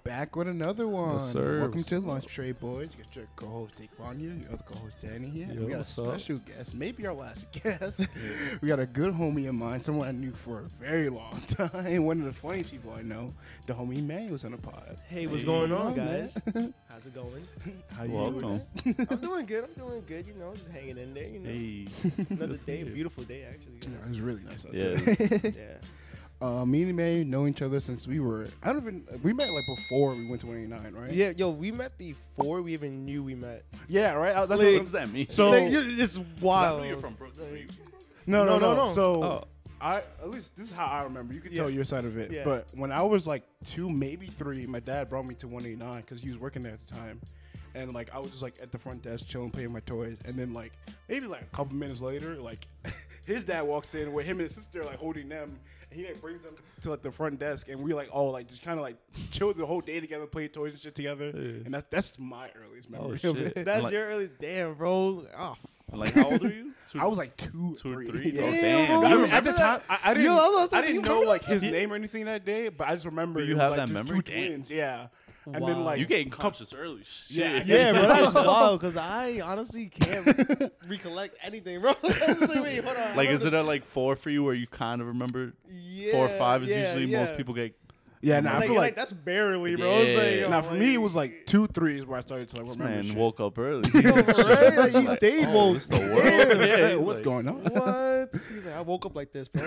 back with another one. Yes, sir. Welcome to Lunch Tray, boys. You got your co-host Daquan here, your other co-host Danny here. Yo, We got a what's up? special guest, maybe our last guest. We got a good homie of mine, someone I knew for a very long time. One of the funniest people I know, the homie May was on the pod. Hey, what's Hey, going what's on, going on, guys? How's it going? How you Welcome. doing? I'm doing good. You know, just hanging in there. You know, Hey. another Good to day, a hear. beautiful day actually. Yeah, it was really nice out Yeah. there. Yeah. Me and May know each other since we met like before we went to 189, right? Yeah, yo, we met before we even knew we met. Yeah, right? That's Like- What does that mean? So- Like, it's I wild. know you're from Brooklyn. Like, No. No. So Oh. at least this is how I remember. You can Yeah. tell your side of it. Yeah. But when I was like 2, maybe 3, my dad brought me to 189 because he was working there at the time. And like I was just like at the front desk chilling, playing my toys. And then like maybe like a couple minutes later, like his dad walks in with him and his sister like holding them. And he like brings them to like the front desk, and we like all like just kind of like chilled the whole day together, played toys and shit together. Yeah. And that's my earliest memory of shit. it. That's Like- your early. Damn, bro. Oh, Like, how old are you? I was like 2, 2 or 3. 3. Yeah. Oh, Damn, damn. bro. You I mean, at the remember time, that? I didn't. Yo, I was I like, didn't you know remember like his that? name or anything that day, but I just remember But you it was, have like, that just memory? 2 Damn. twins, yeah. And Wow. then like You getting conscious early. Yeah, Shit. yeah, bro. That's wild because I honestly can't recollect anything, bro. I was like, wait, hold on. Like, is it at like 4 for you where you kind of remember? Yeah, 4 or 5 is yeah, usually yeah. most people get. yeah. Now I Like, feel like that's barely, bro. It's like, Yeah. yo, now for me it was like 2, 3 is where I started to like This remember. man shit. woke up early. Yo, right? Like, he stayed oh, woke. this the world. Yeah, What's like, going on? What? He's like, I woke up like this, bro.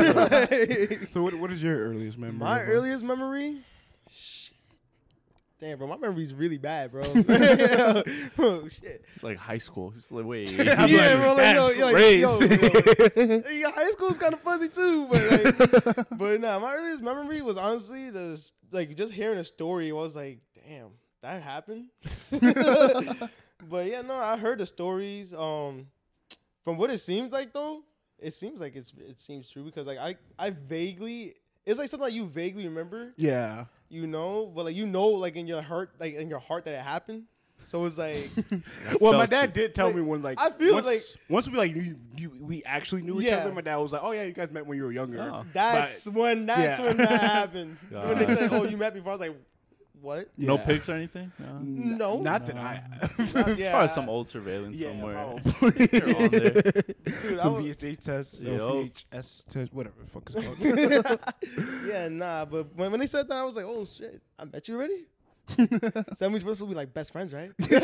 So what is your earliest memory? My of us? earliest memory? Shit. Damn, bro, my memory's really bad, bro. Oh, shit. It's like high school. It's like, wait. I'm Yeah, like, bro, like, that's yo, crazy. yeah, high school's kind of fuzzy too, but like, but nah, my earliest memory was honestly just hearing a story. I was like, damn, that happened. But yeah, no, I heard the stories. From what it seems like though, it seems like it seems true because like I vaguely, it's like something that you vaguely remember, Yeah. you know, but like you know, like in your heart that it happened. So it's like, Well, my felt dad you. did tell Like, me when like I feel once, like- once we like we actually knew each Yeah. other. My dad was like, "Oh yeah, you guys met when you were younger." Oh. that's when that happened. When they God. said, "Oh, you met before," I was like, "What?" No Yeah. pics or anything? No. Not that No. I. Yeah, Probably some old surveillance Yeah, somewhere. probably. You're on there. Dude, I Some was- VHS tests, Yo. VHS test, whatever the fuck it's called. yeah, nah. But when they said that, I was like, "Oh shit, I met you already." So we're supposed to be like best friends, right? No,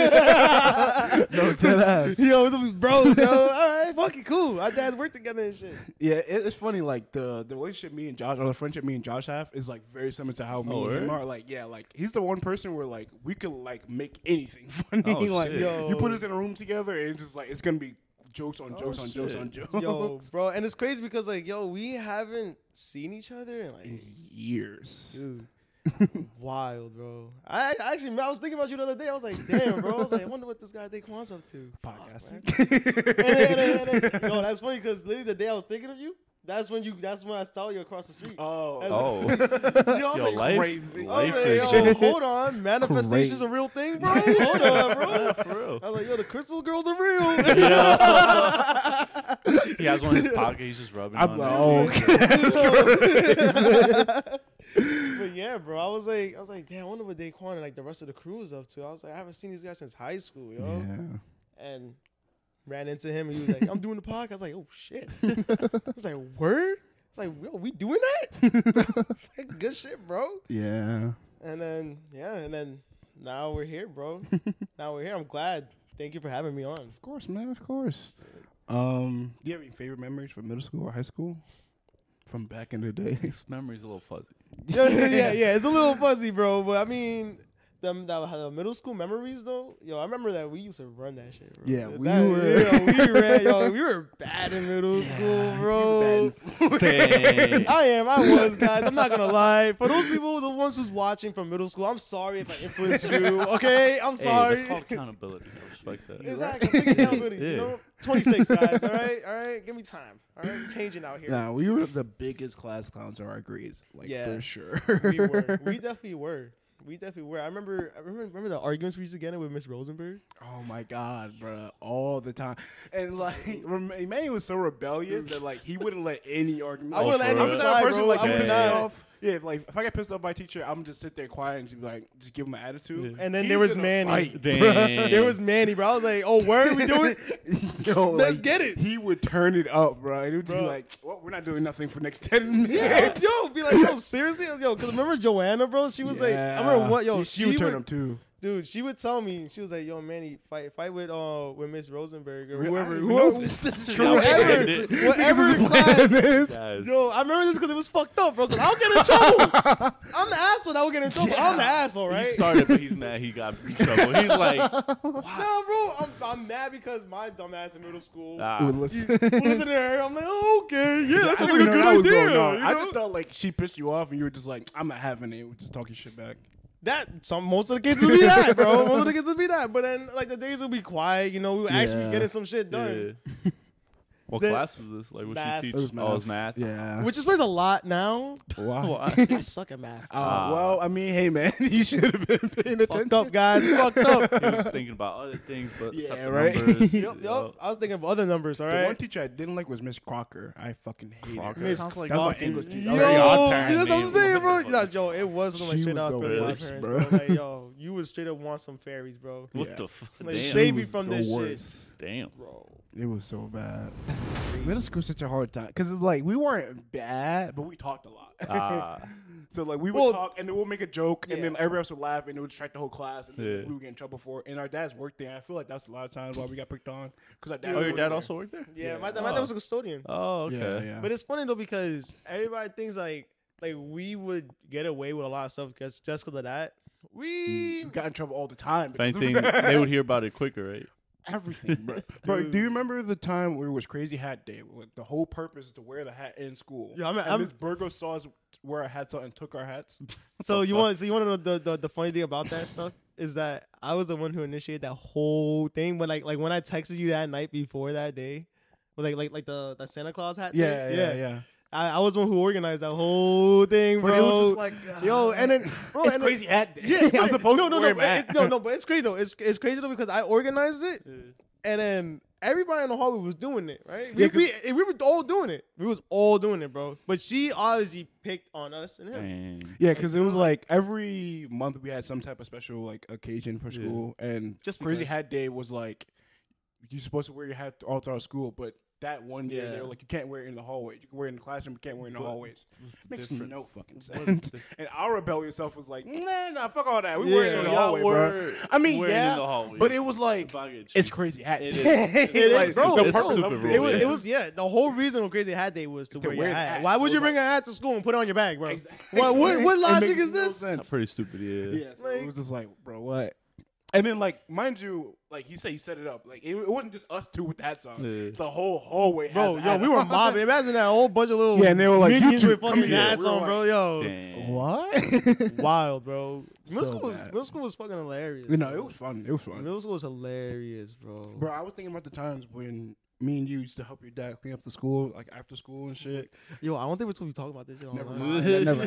dead ass. Yo, we bros, yo. All right, fuck it, cool. Our dads work together and shit. Yeah, it's funny. Like the relationship me and Josh, or the friendship me and Josh have, is like very similar to how me Oh, and him word? are. Like, yeah, like he's the one person where like we could like make anything funny. Oh, like, shit. Yo. you put us in a room together, and it's just like it's gonna be jokes on Oh, jokes on jokes shit. on jokes. Yo, bro, and it's crazy because like, yo, we haven't seen each other in in like, years. dude. Wild, bro. I was thinking about you the other day. I was like, damn, bro. I was like, I wonder what this guy Daquan's up to. Fuck, Podcasting. man. Yo, that's funny because literally the day I was thinking of you, that's when I saw you across the street. Oh, Oh. yo, I was Yo, like life- crazy. I was life like, is yo, shit. hold on, manifestation's a real thing, bro. Hold on, bro. For real. I was like, yo, the crystal girls are real. He has one in his pocket. He's just rubbing I'm on like, it. oh, But yeah, bro, I was like, damn, I wonder what Daquan and like the rest of the crew is up to. I was like, I haven't seen these guys since high school, yo. yeah. And ran into him and he was like, I'm doing the podcast. I was like, oh shit. I was like, word? I was like, yo, we doing that? It's like good shit, bro. Yeah. And then now we're here, bro. Now we're here. I'm glad. Thank you for having me on. Of course, man. Of course. Do you have any favorite memories from middle school or high school? From back in the day? This memory's a little fuzzy. yeah, it's a little fuzzy, bro. But I mean, the middle school memories though, yo, I remember that we used to run that shit, bro. Yeah, we were bad in middle school, bro. Dang. I was, guys. I'm not gonna lie. For those people, the ones who's watching from middle school, I'm sorry if I influenced you. Okay, I'm Hey, sorry. that's called accountability. I respect that. Exactly. I'm taking accountability. Yeah. You know, 26 guys. All right. Give me time. All right, we're changing out here. Nah, we were the biggest class clowns of our grades, like Yeah. for sure. We were. We definitely were. I remember the arguments we used to get in with Miss Rosenberg. Oh my god, bro, all the time. And like, Emmanuel was so rebellious that like he wouldn't let any argument. I wouldn't let for any real? slide, bro. Like, I you would pissed Yeah. me not. off. Yeah, like if I get pissed off by a teacher, I'm just sit there quiet and just be like, just give him an attitude. And then He's there was gonna Manny. fight. Damn. There was Manny, bro. I was like, oh, where are we doing? Yo, Let's like, get it. He would turn it up, bro. And it would just be Bro. like, well, we're not doing nothing for next 10 minutes. Yeah, yo, be like, yo, seriously, yo, because remember Joanna, bro? She was like, I remember what, yo, she would turn up too. dude, she would tell me, she was like, yo, Manny, fight with Miss Rosenberg or Really? I whoever, didn't even know whoever, this. This is Y'all crazy. planned it. whatever class. Guys. Yo, I remember this because it was fucked up, bro. Because I'll get in trouble. I'm the asshole that will get in trouble. I'm the asshole, right? He started, but he's mad he got in trouble. He's like, No, bro, I'm mad because my dumb ass in middle school. ah. Would listen. Listen to her. I'm like, oh, okay, yeah, that I sounds didn't like a know good that was idea. going on. you I know? just thought like she pissed you off and you were just like, I'm not having it. We're just talking shit back. Most of the kids would be that, bro. Most of the kids would be that. But then like the days would be quiet, you know, we would actually Yeah. getting some shit done. Yeah. What Then- class was this? Like, what Math. you teach? It was Oh, it was math. Yeah. Which explains a lot now. Wow. I suck at math. Well, I mean, hey man, you should have been paying attention. Fucked up, guys. Fucked up. He was thinking about other things, but Yeah, except the right? numbers, Yup. I was thinking of other numbers, all The one right? teacher I didn't like was Miss Crocker. I fucking hated Crocker. her. Miss Sounds like That's my fucking- English teacher. Yo, Very odd parent that's what I'm name. saying, bro. What the fuck? Yo, it was like She straight was out the Philly worst, parents, bro. bro. Like, yo, you would straight up want some fairies, bro. What Yeah. the fuck? Like, Damn. save me was from the this worst. Damn. shit, bro. It was so bad. Middle school such a hard time because it's like we weren't bad, but we talked a lot. Ah. So like we would Well, talk and then we'll make a joke and then yeah. everybody else would laugh and it would distract the whole class and then Yeah. we would get in trouble for it. And our dads worked there. I feel like that's a lot of times why we got picked on because our dad. Oh, your worked dad there. also worked there? Yeah, Yeah. my dad was a custodian. Oh, okay. Yeah, yeah. But it's funny though because everybody thinks like we would get away with a lot of stuff just because of that. We got in trouble all the time. If because of anything, that. they would hear about it quicker, right? Everything, bro. Bro, do you remember the time where it was Crazy Hat Day? Where the whole purpose is to wear the hat in school. Yeah, and Miss Burgo saw us wear our hats out and took our hats. So you want to know the funny thing about that stuff is that I was the one who initiated that whole thing. But like when I texted you that night before that day, with like the Santa Claus hat. Yeah. I was the one who organized that whole thing, bro. But it was just like, yo, and then bro, it's and then- Crazy Hat Day. Yeah, I'm supposed to wear but my hat. but it's crazy though. It's crazy though because I organized it, and then everybody in the hallway was doing it, right? Yeah, We were all doing it. We was all doing it, bro. But she obviously picked on us and him. Dang. Yeah, because it was like every month we had some type of special like occasion for school, and Just Crazy because. Hat Day was like you're supposed to wear your hat all throughout school, but that one year Yeah. they were like you can't wear it in the hallways. You can wear it in the classroom, but you can't wear it in the What hallways. What's the Makes difference? no fucking What sense. the- And our rebellious self was like, nah, fuck all that. We wear it Yeah. in the Y'all hallway, bro. were I mean, wearing yeah, in the hallways. but it was like If I get it's cheap. Crazy Hat It Day. is. It is, Like, bro. the It's purpose stupid of rule. It it was yeah. The whole reason of Crazy Hat Day was to wear your wear the hat. hat. Why would So you it's bring like- a hat to school and put it on your bag, bro? Exactly. What It logic makes is no this? sense. That's pretty stupid, yeah. Yeah, so Like- it was just like, bro, what? And then, like, mind you, like he said, he set it up. Like, it wasn't just us two with that song. Yeah. The whole hallway, has Bro, a yo, hat we on. were mobbing. Imagine that whole bunch of little Yeah, and they were like, you minions two, with come fucking here. hats We were on, bro. Yo, Dang. What? wild, bro. So bad. Middle school was fucking hilarious. You know, bro. it was fun. It was fun. Middle school was hilarious, bro. Bro, I was thinking about the times when me and you used to help your dad clean up the school, like after school and shit. Yo, I don't think we're supposed to be talking about this shit. Never online. mind. That never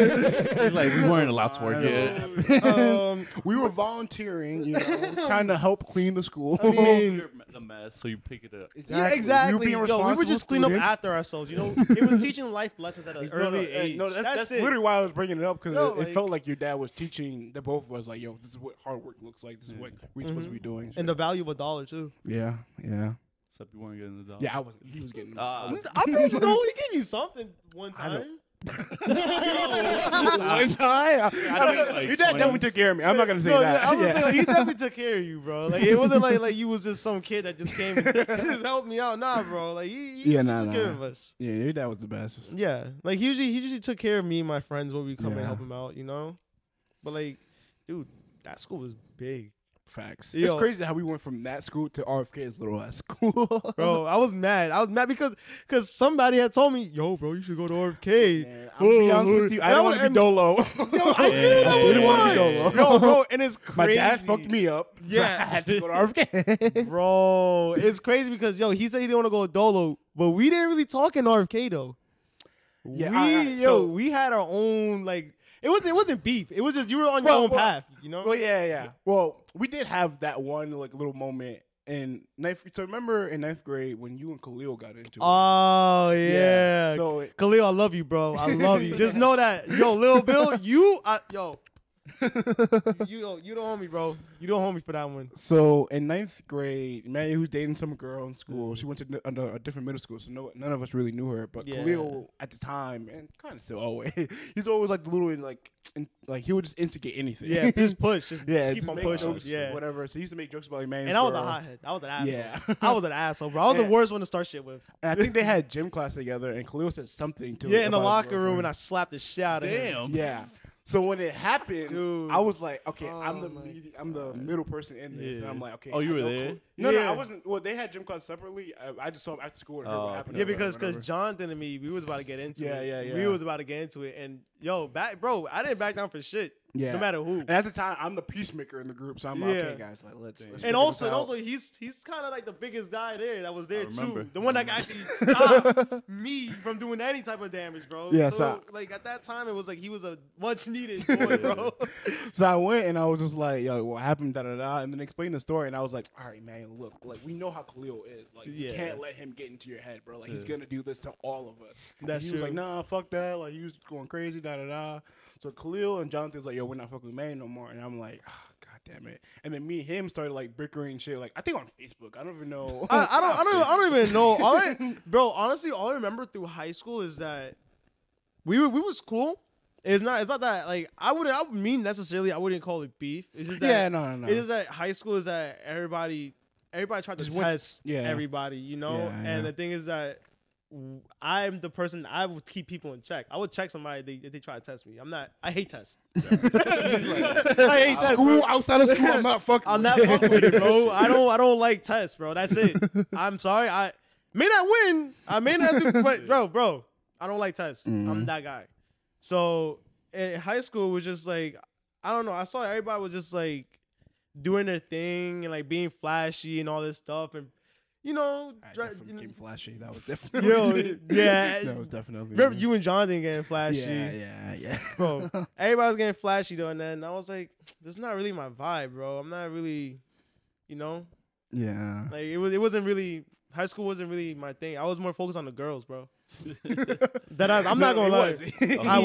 He's like, we weren't allowed to work yet. We were volunteering, you know, trying to help clean the school. I mean, You're the mess, so you pick it up. yeah, exactly. We were, being Yo, we were just cleaning up students. after ourselves. You know, it was teaching life lessons at an early age. No, that's it. literally why I was bringing it up because No, it like- felt like your dad was teaching the both of us, like, yo, this is what hard work looks like. This is what we're supposed to be doing. And the value of $1 too. yeah. Except you weren't getting the dog. Yeah, I wasn't. He was getting. Ah. I'm pretty sure he gave you something one I know. time. One time. I think, like, Your dad 20. definitely took care of me. I'm not gonna say No, that. I was Yeah. saying, like, he definitely took care of you, bro. Like it wasn't like you was just some kid that just came and just helped me out. Nah, bro. Like he Yeah, nah, took care nah. of us. Yeah, your dad was the best. Yeah, like he usually took care of me and my friends when we come and Yeah. help him out, you know. But like, dude, that school was big, Facts. Yo. It's crazy how we went from that school to RFK's little ass school. bro. I was mad. because somebody had told me, yo, bro, you should go to RFK. Man, I'm gonna be honest with you. I And don't was- want to be and- dolo. Yo, I knew that was didn't wanna fun. be dolo. No, bro, and it's My crazy. dad fucked me up. So Yeah. I had to go to RFK. Bro, it's crazy because yo, he said he didn't want to go dolo, but we didn't really talk in RFK though. Yeah, We had our own like it wasn't beef. It was just you were on your Well, own well, path, you know. Well, yeah. Well, we did have that one like little moment in ninth. So remember in ninth grade when you and Khalil got into it? Oh yeah. So Khalil, I love you, bro. I love you. Just know that, yo, Lil Bill, you you don't homie, bro. You don't homie for that one. So in ninth grade, Maddie was dating some girl in school. She went to a different middle school, so none of us really knew her. But Yeah. Khalil at the time, and kind of still always, he's always like the little like he would just instigate anything. Yeah, just push, just yeah, keep on make pushing. jokes, Yeah. whatever. So he used to make jokes about like man. And I was a hothead. I was an asshole. Yeah. I was an asshole, bro. I was the And- worst one to start shit with. And I think they had gym class together, and Khalil said something to Yeah, her in the about his locker room, and I girlfriend. slapped the shit out of him. Damn. Yeah. So when it happened, Dude. I was like, okay, Oh I'm my the middle person in this, and Yeah. I'm like, okay. Oh, you I were know there? No, Yeah. I wasn't. Well, they had gym class separately. I just saw them after school and heard Oh, what happened. Yeah, or because whatever. Jonathan and me, we was about to get into Yeah, it. yeah, We yeah. was about to get into it, and yo, I didn't back down for shit. Yeah. No matter who. And at the time, I'm the peacemaker in the group, so I'm like, Yeah. okay, guys, like let's And figure also, this out. he's kind of like the biggest guy there that was there remember. too. The one that actually stopped me from doing any type of damage, bro. Yeah, so like at that time, it was like he was a much needed boy, bro. So I went and I was just like, yo, what happened? Da da da. And then explained the story, and I was like, all right, man, look, like we know how Khalil is. Like, you Yeah. can't let him get into your head, bro. Like, he's gonna do this to all of us. And That's he true. was like, nah, fuck that. Like, he was going crazy, da da da. So Khalil and Jonathan was like, yo, we're not fucking with Manny no more. And I'm like, oh, god damn it. And then me and him started like bickering and shit. Like, I think on Facebook. I don't even know. I don't even know. Bro, honestly, all I remember through high school is that we was cool. It's not that like I wouldn't necessarily I wouldn't call it beef. It's just that Yeah, no. It's just that high school is that everybody tried to Just went- test yeah. everybody, you know? Yeah, And yeah. the thing is that I'm the person I would keep people in check. I would check somebody if they try to test me. I hate tests. I hate tests. School, bro. outside of school, I'm not fucking I'm with not it. fucking with it, bro. I don't like tests, bro. That's it. I'm sorry. I may not win. I may not do, but bro, I don't like tests. I'm that guy. So in high school it was just like I don't know. I saw everybody was just like doing their thing and like being flashy and all this stuff and you know, I dri- definitely you know became flashy. That was definitely. yo, yeah. that was definitely. Remember me. you and Jonathan getting flashy. Yeah. Bro, everybody was getting flashy though, and then I was like, "This is not really my vibe, bro. I'm not really, you know, Yeah. like it wasn't really high school wasn't really my thing. I was more focused on the girls, bro. I'm not gonna lie, I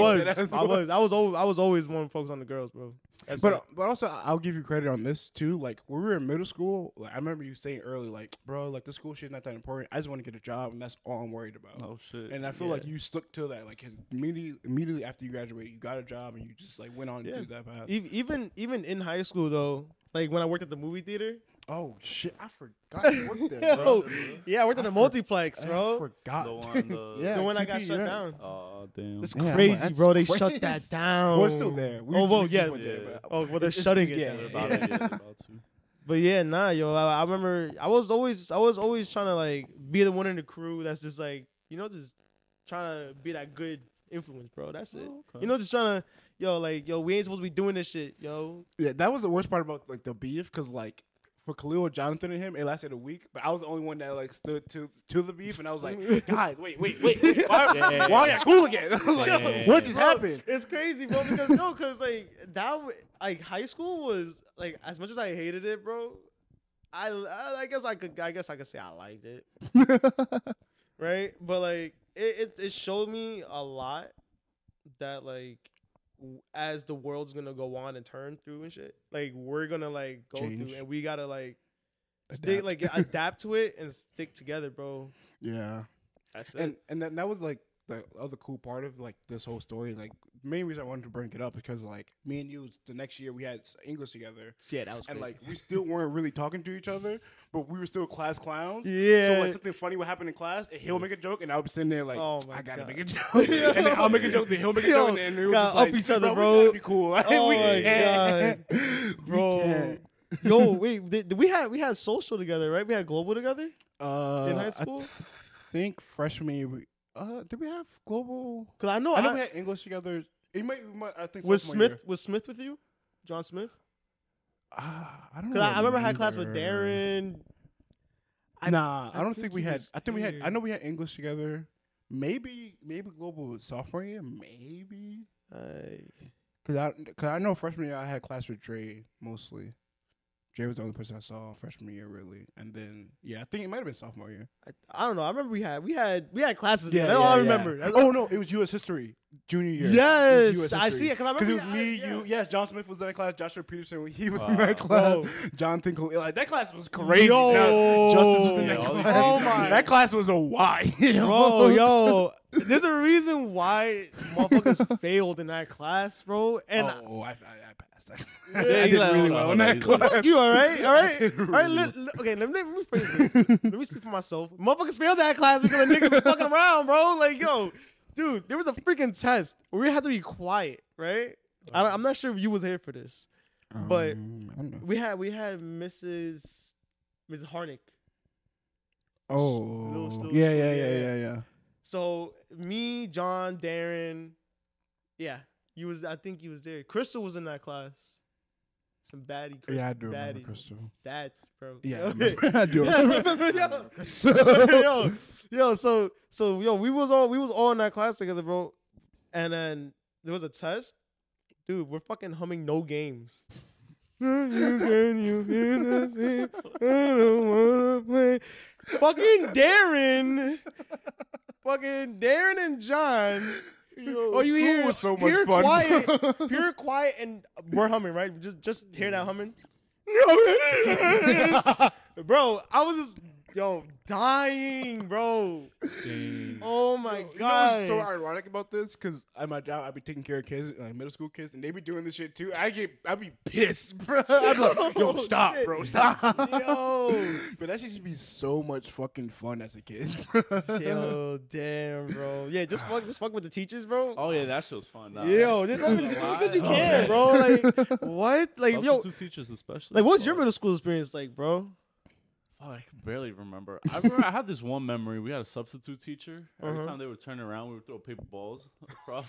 was always more focused on the girls, bro. That's it. But also, I'll give you credit on this too. Like when we were in middle school, like I remember you saying early, like, bro, like the school shit's not that important. I just want to get a job, and that's all I'm worried about. Oh shit. And I feel like you stuck to that. Like immediately after you graduated, you got a job, and you just like went on Yeah. to do that path. even in high school though, like when I worked at the movie theater, Oh shit, I forgot you worked there, bro. yo, yeah, I worked at the multiplex, I bro. forgot. The one, the- yeah, The one that TP, got shut yeah. down. Oh damn. It's Yeah, I'm like, crazy, that's bro. They crazy. shut that down. Well, it's still there. Oh, well, just yeah. went there, Yeah. but- Oh, well, they're It's- shutting it's- it yeah, down. They're yeah, about yeah. to, yeah, they're about to. But yeah, nah, yo, I remember I was always trying to like be the one in the crew that's just like just trying to be that good influence, bro. That's it. Oh, okay. Just trying to we ain't supposed to be doing this shit, yo. Yeah, that was the worst part about like the beef, because like for Khalil, Jonathan, and him, it lasted a week, but I was the only one that like stood to the beef, and I was like, guys, wait, why are y'all cool again? I was like, Yeah. what just Bro, happened? It's crazy, bro. Because like like high school was like as much as I hated it, bro. I guess I could say I liked it, right? But like it showed me a lot that like as the world's gonna go on and turn through and shit, like we're gonna like go Change. through and we gotta like Adapt. adapt to it and stick together, bro. Yeah, That's it. and that was like the other cool part of like this whole story. Like main reason I wanted to bring it up because like me and you the next year we had English together. Yeah, that was And crazy. like we still weren't really talking to each other, but we were still class clowns. Yeah. So like something funny would happen in class, and he'll make a joke, and I would be sitting there like, Oh my I gotta God. make a joke, and then I'll make a joke, then he'll make a Yo, joke, and then we're gotta just up like, each other, we bro. gotta be cool. Like, Oh we my can't. God. We Bro. can't. Yo, wait, did we had social together, right? We had global together in high school. I think freshman year. Did we have global? Cause I know I know we had English together. We might, I think was sophomore Smith with you, John Smith. year. I don't Cause know. I remember I had class with Darren. Nah, I don't think think we he had. was I think we had. I here. know we had English together. Maybe global was sophomore year. Maybe. Cause I know freshman year I had class with Dre mostly. Jay was the only person I saw freshman year, really. And then, yeah, I think it might have been sophomore year. I don't know. I remember we had classes. Yeah, that's all I remember. That's Oh no, it was U.S. history junior year. Yes, I see it because I remember it was me, yeah. you. Yes, John Smith was in that class. Joshua Peterson, he was Wow. in that class. John Tinkle, like that class was crazy. Yo. Now, Justice was in Yeah, that all these class. Oh my. That class was a Y. Bro, yo, there's a reason why motherfuckers failed in that class, bro. And I passed. Yeah, I did he's like, really hold well on, in that he's like- class. you all right? All right? did All right, really okay, let me phrase this. Let me speak for myself. Motherfuckers failed that class because the niggas was fucking around, bro. Like, yo, dude, there was a freaking test where we had to be quiet, right? I'm not sure if you was here for this, but I don't know. we had Mrs. Harnick. Oh, Little- yeah. So me, John, Darren, yeah, I think he was there. Crystal was in that class. Some baddie. Crystal, Yeah, I do remember baddie. Crystal. That, bro. Yeah, Okay. I do Yeah, remember. yo, we was all in that class together, bro. And then there was a test. Dude, we're fucking humming No Games. You hear the thing? I don't wanna play. Fucking Darren and John. Yo, Oh, you school hear was so much pure fun. quiet, pure quiet, and we're humming, right? Just hear that humming. Bro, I was just dying, bro. Dang. Oh my You know god. what's so ironic about this? Because at my job, I be taking care of kids, like middle school kids, and they be doing this shit too. I'd be pissed, bro. I'd be like, yo, stop, shit. bro, stop. Yo. But that shit used to be so much fucking fun as a kid. Yo, damn, bro. Yeah, just fuck with the teachers, bro. Oh yeah, that shit was fun. Nah, Yo, just fuck with the teachers because you can, bro. Like, what? Like, yo, substitute teachers especially. like, what's your Fuck. middle school experience like, bro? Fuck, I can barely remember. I remember I had this one memory. We had a substitute teacher. Every Uh-huh. time they would turn around, we would throw paper balls across.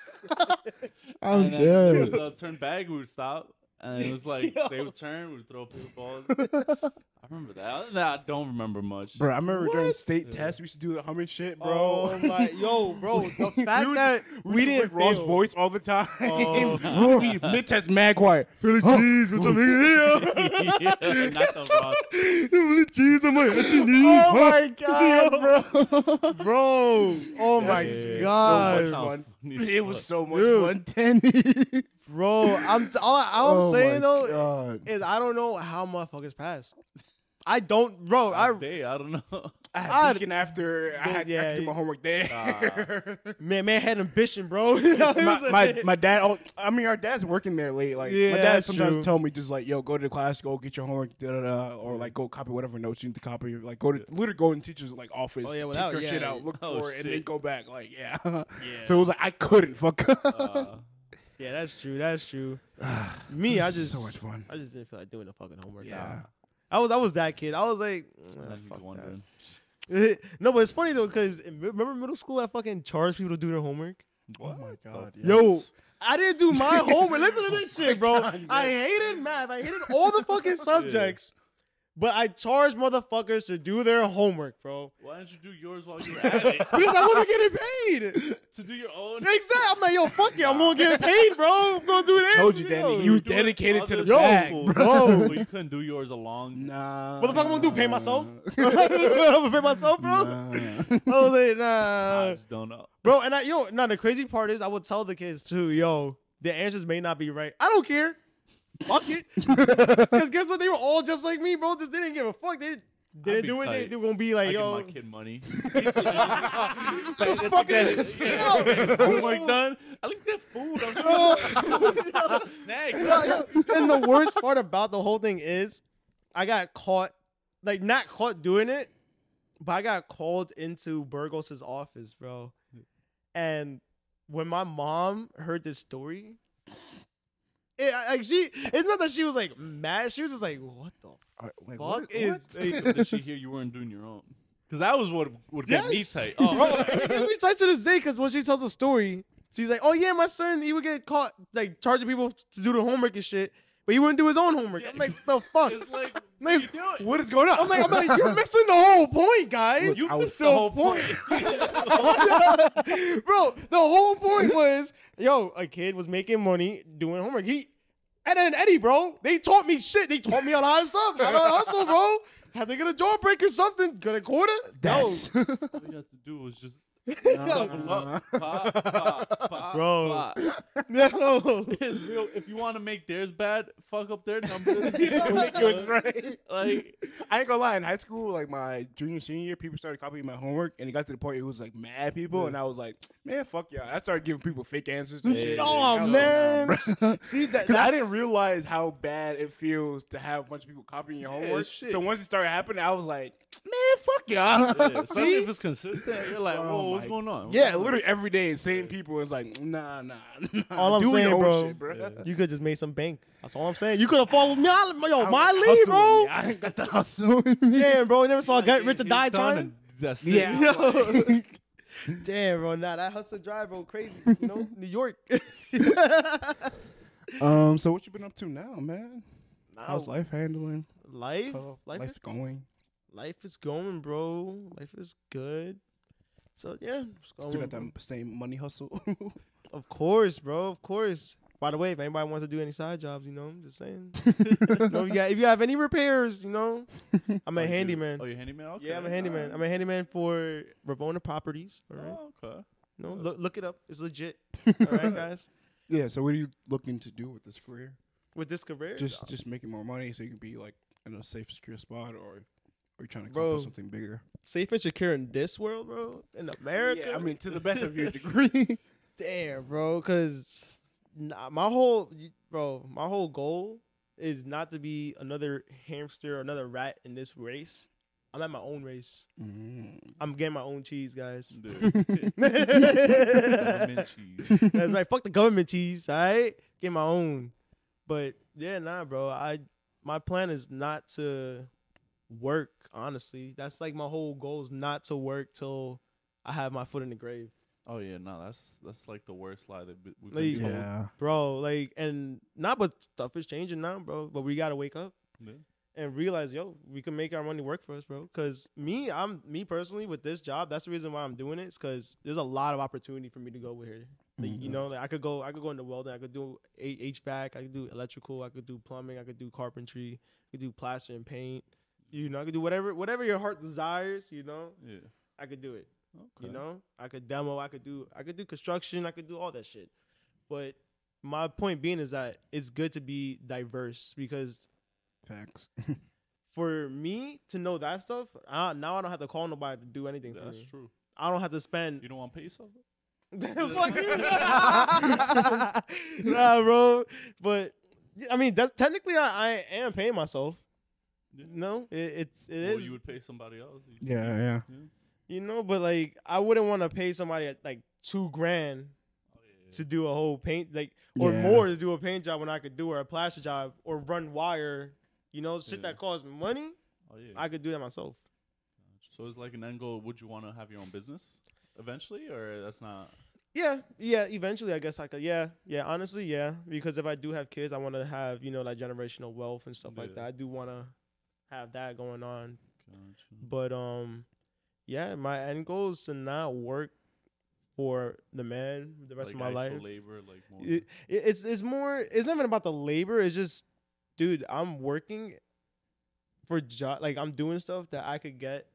I'm And then dead. They would turn back, we would stop. And it was like, Yo. they would turn, we would throw paper balls. I remember that. Other than that, I don't remember much. Bro, I remember during What? state Yeah. tests, we used to do the humming shit, bro. Oh my, yo, bro, the fact would- that we didn't pick Ross' fail. voice all the time. Oh. Mid-test mad quiet. Philly cheese with some Yeah, not the Ross. Philly cheese, I'm like, what you need? Oh my god, bro. Bro, oh That my shit used to be so god, much Sounds fun. funny as It was fuck. so much Dude. fun. Tenny. bro. All I'm saying though God. is I don't know how motherfuckers passed. I don't, bro. I don't know. I had I'd- Beacon after I had to do my homework there. man had ambition, bro. my dad. Oh, I mean, our dad's working there late. Like Yeah, my dad that's sometimes true. tell me just like, yo, go to the class, go get your homework, or like go copy whatever notes you need to copy. Like go to literally go in teacher's like office, Oh, yeah, take without- your yeah, shit yeah. out, look Oh, for it, and then shit. go back. Like yeah. Yeah. So it was like I couldn't fuck. Yeah, that's true. That's true. Me, I just so much fun. I just didn't feel like doing the fucking homework. Yeah. I was that kid. I was like, Now he's fuck wondering. that. No, but it's funny though, because remember middle school, I fucking charged people to do their homework. Oh my god. Yo, yes. I didn't do my homework. Listen to this shit, bro. God, I yes. hated math. I hated all the fucking subjects. But I charged motherfuckers to do their homework, bro. Why didn't you do yours while you were at it? Because I wasn't getting paid. To do your own? Exactly. I'm like, yo, fuck it. I'm gonna get paid, bro. I'm gonna do it. Told you, Yo. Danny. You dedicated to the Yo, bag, bro. You couldn't do yours along. Nah. What the fuck I'm gonna do? Pay myself? I'm gonna pay myself, bro. Nah. I was like, nah. I just don't know. Bro, and the crazy part is I would tell the kids too, yo, the answers may not be right. I don't care. Fuck it. Because guess what? They were all just like me, bro. Just they didn't give a fuck. They didn't be do it. tight. They were gonna be like, I yo. give my kid money. fuck is this? Homework done. At least get food. I'm a snack. And the worst part about the whole thing is I got caught, like not caught doing it, but I got called into Burgos' office, bro. And when my mom heard this story, it's not that she was like mad. She was just like, what the Wait, fuck is Did she hear you weren't doing your own? Because that was what would get me Yes. tight. Bro, Oh, it gets me tight to this day because when she tells a story, she's like, "Oh yeah, my son, he would get caught like charging people to do the homework and shit, but he wouldn't do his own homework." I'm like, "The fuck?" it's like, Like, what are you doing? What is going on? I'm like, you're missing the whole point, guys. You I was missed the whole point. Bro, the whole point was, yo, a kid was making money doing homework. And then Eddie, bro, they taught me shit. They taught me a lot of stuff. I don't hustle, bro. Had to get a jawbreak or something. Get a quarter. That's All you have to do was just pop, pop, Bro. pop. No. It's real. If you want to make theirs bad, fuck up their numbers. Make yours right. Like, I ain't gonna lie. In high school, like my junior senior year, people started copying my homework, and it got to the point it was like mad people, and I was like, man, fuck y'all. I started giving people fake answers. To shit. I Oh was man. like, nah, bro. See that? 'Cause I didn't realize how bad it feels to have a bunch of people copying your Yeah, homework. shit. So once it started happening, I was like, man, fuck y'all. yeah, especially See? if it's consistent, you're like, Oh whoa, what's my- going on? What's Yeah, going on? literally every day, same people. It's like, nah. All I'm Do your saying, own bro, shit, bro. Yeah. You could just make some bank. That's all I'm saying. You could have followed me. Yo, I my don't lead, hustle bro. with me. I ain't got the hustle. with me. Damn, bro. You never saw Like, Get Rich or he's Die done trying? and That's it. Yeah. Yo. Damn, bro. Nah, that hustle drive, bro, crazy. You know, New York. So what you been up to now, man? How's life handling? Life? How Life life is going? Life is going, bro. Life is good. So yeah, it's going, Still got bro. that same money hustle. Of course, bro. Of course. By the way, if anybody wants to do any side jobs, you know, I'm just saying. If you have any repairs, you know, I'm a Oh, you do- handyman. Oh, you're handyman? Okay. Yeah, I'm a handyman. alright. I'm a handyman for Rabona Properties. All right. Oh, okay. No, look it up. It's legit. All right, guys. Yeah. So what are you looking to do with this career? With this career, Just making more money so you can be like in a safe, secure spot, or are you trying to Bro. accomplish something bigger? safe and secure in this world, bro. In America. Yeah, I mean, to the best of your degree. damn, bro. Because my whole goal is not to be another hamster or another rat in this race. I'm at my own race. I'm getting my own cheese, guys. Dude. That's Government cheese. right. Fuck the government cheese. All right, get my own. But yeah, nah, bro. My plan is not to work. Honestly, that's like my whole goal is not to work till I have my foot in the grave, Oh yeah, no, that's like the worst lie that we've Like, been told. Yeah. bro. Like, and not, but stuff is changing now, bro. But we gotta wake up Yeah. and realize, yo, we can make our money work for us, bro. Cause me personally with this job, that's the reason why I'm doing it. Is cause there's a lot of opportunity for me to go with here. Like, you know, like I could go into welding, I could do HVAC, I could do electrical, I could do plumbing, I could do carpentry, I could do plaster and paint. You know, I could do whatever your heart desires. You know, Yeah. I could do it. Okay. You know, I could demo, I could do construction, I could do all that shit. But my point being is that it's good to be diverse because Facts. for me to know that stuff, now I don't have to call nobody to do anything for That's me. true. I don't have to spend. You don't want to pay yourself? Fuck you. Nah, bro. But I mean, that's technically I am paying myself. Yeah. No, it Or is. you would pay somebody else. Yeah. You know, but like I wouldn't want to pay somebody at like $2,000 Oh, yeah. to do a whole paint or Yeah. more to do a paint job when I could do or a plaster job or run wire. You know, shit Yeah. that costs money. Oh yeah. I could do that myself. So it's like an end goal. Would you want to have your own business eventually, or that's not? Yeah. Eventually, I guess I could. Yeah. Honestly, yeah. Because if I do have kids, I want to have like generational wealth and stuff like Yeah. that. I do want to have that going on. Gotcha. But yeah, my end goal is to not work for the man the rest Like of my actual life. labor, like more. It's more. It's not even about the labor. It's just, dude, I'm working for job. Like I'm doing stuff that I could get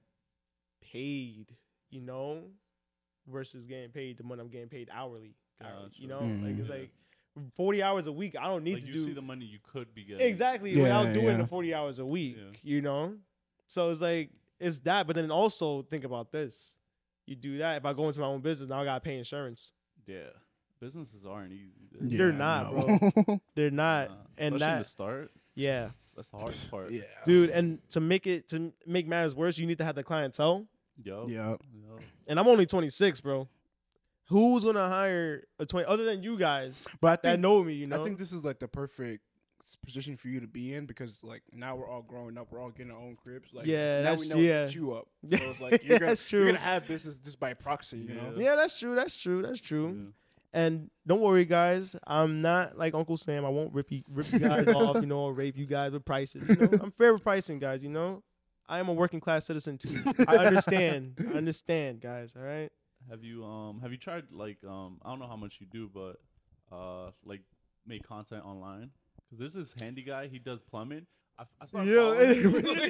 paid. You know, versus getting paid the money I'm getting paid hourly. Gotcha. You know, like it's Yeah. like 40 hours a week. I don't need like to you do see the money you could be getting. exactly Yeah, without doing yeah. the 40 hours a week. Yeah. You know, so it's like it's that. But then also think about this. You do that. If I go into my own business, now I gotta pay insurance. Yeah. Businesses aren't easy. They're not, bro. They're not, Nah. and Especially in that the start. yeah. That's the hardest part. Yeah. Dude, and to make matters worse, you need to have the clientele. Yup. Yeah. Yup. And I'm only 26, bro. Who's gonna hire a 20 other than you guys But I that think know me? You know, I think this is like the perfect position for you to be in because like now we're all growing up, we're all getting our own cribs. Like Yeah, now that's- we know yeah. what you up. So Yeah, it's like you're gonna, that's true. you're gonna have business just by proxy, you know. yeah, that's true. That's true. Yeah. And don't worry, guys. I'm not like Uncle Sam. I won't rip you guys off, or rape you guys with prices. I'm fair with pricing, guys. I am a working class citizen too. I understand. Guys. All right. Have you tried like I don't know how much you do, but like make content online? Because there's this handy guy. He does plumbing. I saw Yo, his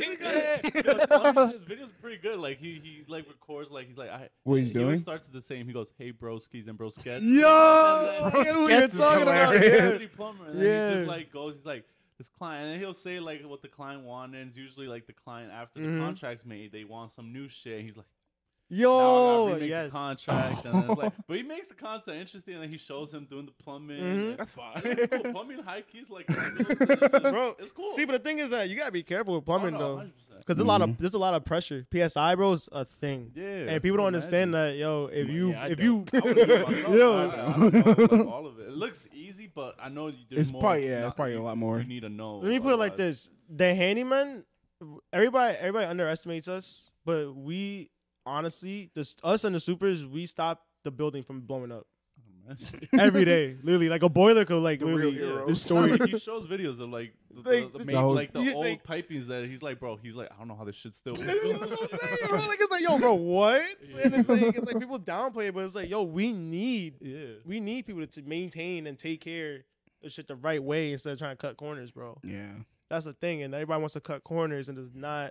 videos are pretty good. Like he like records like he's like What he's he always doing? starts the same. He goes, "Hey broskies and broskets." Yo, I get who you're Broskets is talking about. hilarious. Yes. Plumber, and then Yeah. he just like goes. He's like this client, and then he'll say like what the client wanted. And it's usually like the client after the contract's made, they want some new shit. He's like, now I Yo, gotta remake yes. the contract, and then it's like, but he makes the content interesting, and then he shows him doing the plumbing. and That's fine. It's cool. Plumbing high keys like Bro, it's cool. See, but the thing is that you gotta be careful with plumbing no, though, 100%. because there's a lot of pressure. PSI, bro, is a thing. Yeah, And people don't understand that, yo. If you, Yeah, I if don't. you, I wouldn't do it myself. yo, I don't know, like, all of it. It looks easy, but I know there's It's more. probably it's not- probably a lot more. You need to know. let me put it like otherwise- this: the handyman, everybody underestimates us, but we honestly, us and the supers, we stop the building from blowing up every day. Literally, like a boiler could like The real literally. heroes. This story. Like, he shows videos of like Like, the, the main, whole- like the Yeah, old like- pipings that he's like, bro, he's like, I don't know how this shit's still. That's what I'm saying, bro. Like it's like, yo, bro, what? And it's like people downplay it, but it's like, yo, we need people to maintain and take care of shit the right way instead of trying to cut corners, bro. Yeah. That's the thing, and everybody wants to cut corners, and it's not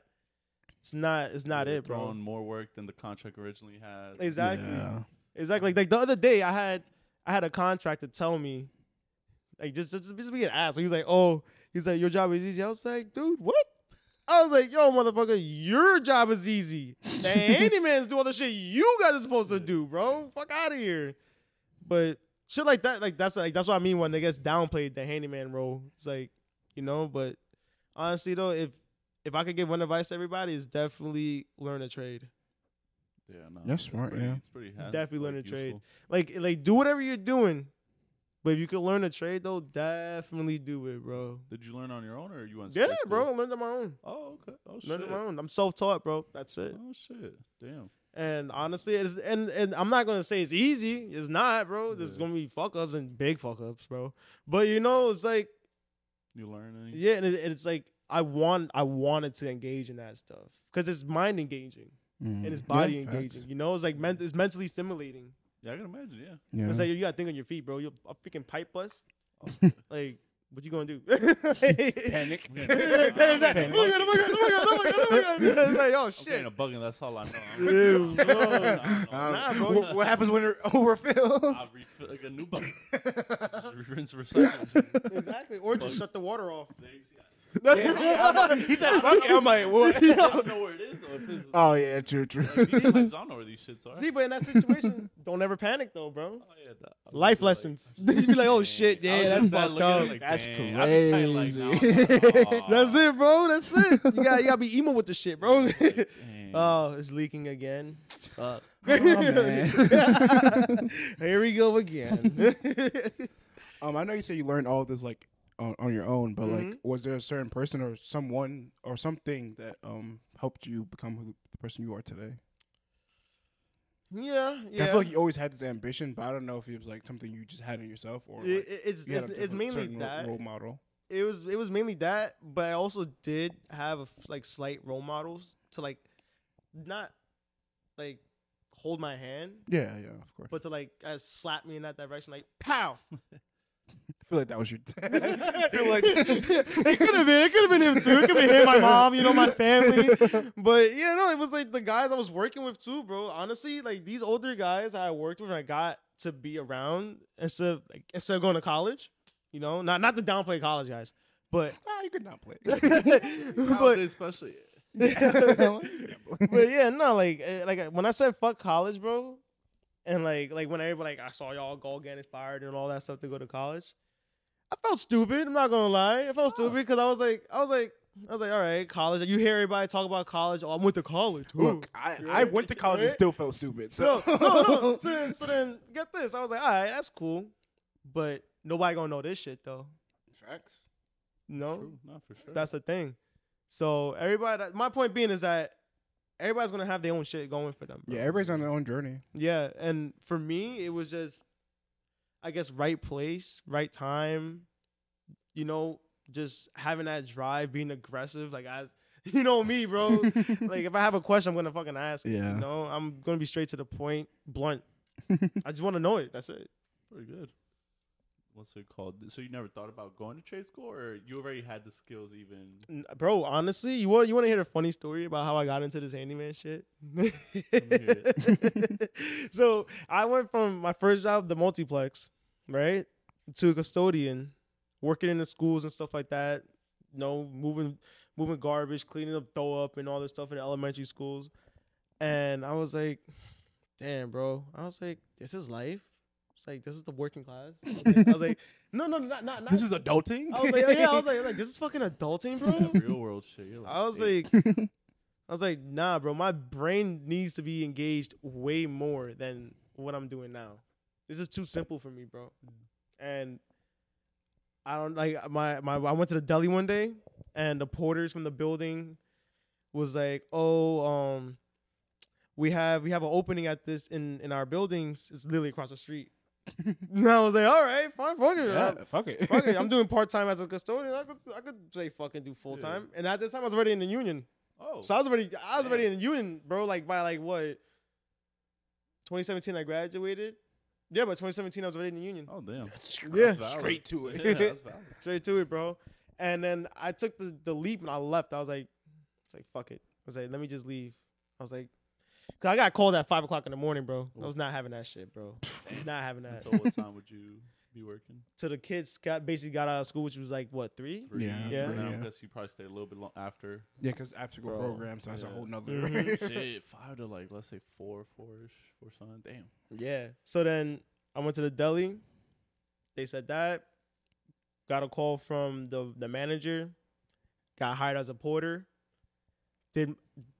it, bro. Throwing more work than the contract originally had. Exactly, Yeah. exactly. Like the other day, I had a contractor tell me, like just be an ass. He was like, oh, he's like, your job is easy. I was like, dude, what? I was like, yo, motherfucker, your job is easy. The handymans do all the shit you guys are supposed to do, bro. Fuck out of here. But shit like that, that's what I mean when it gets downplayed, the handyman role. It's like, you know, but honestly though, if I could give one advice to everybody, it's definitely learn a trade. Yeah, no, That's it's smart, pretty, yeah. It's pretty handy, Definitely learn like, a trade. useful. Like do whatever you're doing. But if you could learn a trade though, definitely do it, bro. Did you learn on your own or you went? Yeah, straight bro, school? learn on my own. Oh, okay. Oh shit. Learn on my own. I'm self-taught, bro. That's it. Oh shit. Damn. And honestly, and I'm not gonna say it's easy. It's not, bro. There's Yeah. gonna be fuck ups and big fuck ups, bro. But you know, it's like, You learn any? yeah, and it's like I wanted to engage in that stuff because it's mind engaging and it's body Yeah, engaging. facts. You know, it's like it's mentally stimulating. Yeah, I can imagine. Yeah. Yeah. It's like you gotta think on your feet, bro. You're a freaking pipe bust. Oh, Like, what you gonna do? Panic. Exactly. Oh my God. It's like, oh I'm getting a shit. bug, and that's all I know. Ew, bro. Nah, bro. What happens when it overfills? I'll refill like a new bug. Rinse, recycle. Exactly. Or just shut the water off. He said, "Fuck it." I'm like, what? I don't know where it is though. If it's, Oh yeah, true. like, these pipes, I don't know where these shits are. See, but in that situation, don't ever panic though, bro. Oh, yeah, that- I was Life just like- lessons. You be like, oh shit, I yeah, was that's just bad fucked looking at up. it like, That's dang, I'd be tight, like, now I'm like, aw. That's it, bro. That's it. You gotta be emo with the shit, bro. Dang. Oh, it's leaking again. Fuck. man. Here we go again. I know you say you learned all this like on your own, but like, Mhm. was there a certain person or someone or something that helped you become the person you are today? yeah, I yeah. feel like you always had this ambition, but I don't know if it was like something you just had in yourself or like, It's you had a different- mainly certain that. role model. It was mainly that, but I also did have like slight role models to like not like hold my hand, Yeah, of course. but to like slap me in that direction, like pow. I feel like that was your. I feel like it could have been him too. It could have been him, my mom, you know, my family. But yeah, no, it was like the guys I was working with too, bro. Honestly, like these older guys I worked with and I got to be around instead of going to college. You know, not to downplay college guys, but You could not play. but Nowadays, especially. but yeah, no, like when I said fuck college, bro, and like when everybody like I saw y'all go get inspired and all that stuff to go to college, I felt stupid. I'm not gonna lie, I felt stupid because I was like, all right, college. You hear everybody talk about college. Oh, I went to college. Look, I went to college and still felt stupid. So No. So then get this. I was like, all right, that's cool, but nobody gonna know this shit though. Facts. No, True, not for sure. that's the thing. So everybody, my point being is that everybody's gonna have their own shit going for them. Bro. Yeah, everybody's on their own journey. Yeah, and for me, it was just, I guess, right place, right time. You know, just having that drive, being aggressive. Like as you know me, bro. Like if I have a question, I'm gonna fucking ask. it, Yeah. You know, I'm gonna be straight to the point, blunt. I just want to know it. That's it. Pretty good. what's it called? So you never thought about going to trade school, or you already had the skills even? Bro, honestly, you want to hear a funny story about how I got into this handyman shit? So I went from my first job, the multiplex, right, to a custodian, working in the schools and stuff like that. You know, moving garbage, cleaning up throw up and all this stuff in the elementary schools. And I was like, damn, bro. I was like, this is life. It's like, this is the working class. I was like, no, not. This is adulting. I was like, yeah, I was like, this is fucking adulting, bro. That real world shit. You're like, I was like, nah, bro. My brain needs to be engaged way more than what I'm doing now. This is too simple for me, bro. And I don't like I went to the deli one day, and the porters from the building was like, oh, we have an opening at this in our buildings. It's literally across the street. And I was like, all right, fine, fuck it. Yeah, fuck it. Fuck it. I'm doing part-time as a custodian. I could say fucking do full-time. And at this time I was already in the union. oh, So I was already in the union, bro, like by like what? 2017 I graduated. Yeah, but 2017 I was already in the union. oh damn. Yeah. That's valid. Straight to it. Yeah, that's valid. Straight to it, bro. And then I took the leap and I left. I was like, fuck it. I was like, let me just leave. I was like, cause I got called at 5 o'clock in the morning, bro. I was not having that shit, bro. Not having that. So what time would you be working? So the kids basically got out of school, which was like what, 3? Yeah. Yeah. Now, Yeah. I guess you probably stayed a little bit after. Yeah, because after school Bro, program, so that's a yeah. whole nother. Mhm. Shit, 5 to like let's say 4-ish, 4 something. Damn. Yeah. So then I went to the deli. They said that. Got a call from the manager. Got hired as a porter. Did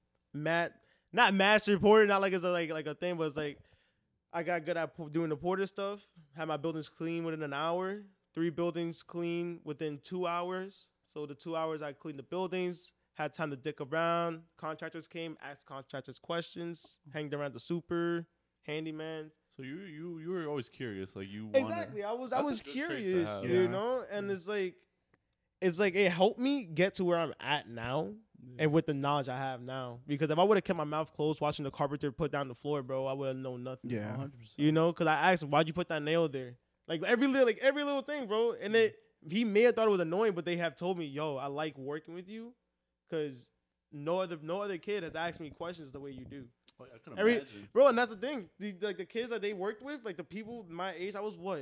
not master porter, not like it's like a thing, but it's like I got good at doing the porter stuff. Had my buildings clean within an hour. 3 buildings clean within 2 hours. So the 2 hours I cleaned the buildings, had time to dick around. Contractors came, asked contractors questions, hanged around the super, handyman. So you were always curious, like you Exactly. I was That's a good trait to curious, have. you Yeah. know? And it's like it helped me get to where I'm at now. And with the knowledge I have now, because if I would have kept my mouth closed watching the carpenter put down the floor, bro, I would have known nothing. Yeah. 100%. You know, because I asked him, why'd you put that nail there? Like every little thing, bro. And he may have thought it was annoying, but they have told me, yo, I like working with you, because no other kid has asked me questions the way you do, Oh, I can Every- imagine. bro. And that's the thing, the kids that they worked with, like the people my age, I was what,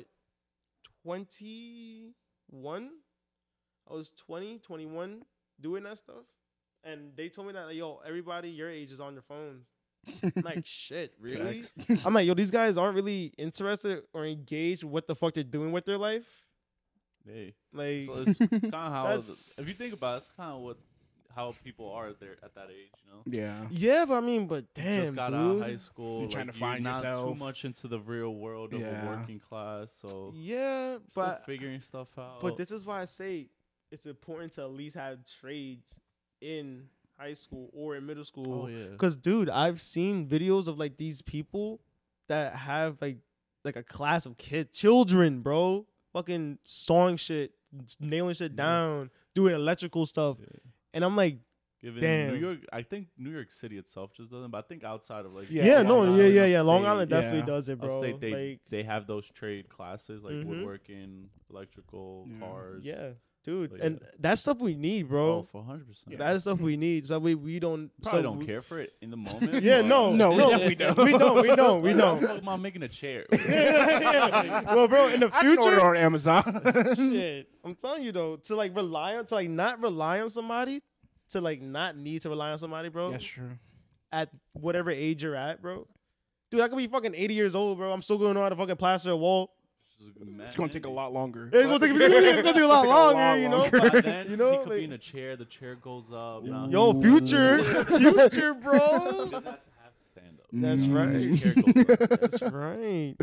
21? I was 20, 21 doing that stuff. And they told me that, like, yo, everybody your age is on their phones. I'm like, shit, really? I'm like, yo, these guys aren't really interested or engaged with what the fuck they're doing with their life. Hey. Like, So it's kind of how, That's- if you think about it, it's kind of how people are there at that age, you know? Yeah. yeah, but I mean, but damn, Just got dude. out of high school. You're trying to you're find not yourself. too much into the real world of Yeah. a working class, so Yeah, still but figuring stuff out. But this is why I say it's important to at least have trades in high school or in middle school. oh yeah, Cause dude, I've seen videos of like these people that have like a class of children, bro, fucking sawing shit, nailing shit Yeah. down, doing electrical stuff, yeah. and I'm like, Given damn. New York, I think New York City itself just doesn't, but I think outside of like Yeah, no, Long yeah, Island, yeah. Long upstate- Island definitely yeah. does it, bro. upstate, they have those trade classes like Mhm. woodworking, electrical, Yeah. cars. yeah, dude, But and yeah. that's stuff we need, Oh, bro. for 100%. That is stuff we need. So we don't Probably so don't we- care for it in the moment. Yeah, but- no, we definitely don't. We don't. Like, how the fuck am I making a chair? Well, bro, in the I can order future, on Amazon. shit, I'm telling you though, to like not rely on somebody, to like not need to rely on somebody, bro. That's true. At whatever age you're at, bro. Dude, I could be fucking 80 years old, bro. I'm still going to know how to fucking plaster a wall. It's gonna take a lot longer. It's gonna take a lot take a longer, lot you know. longer. But But, then you know, he could like- be in a chair. The chair goes up. now yo, he- future, bro. He doesn't have to stand up. That's Mm. right. The chair goes up. That's right.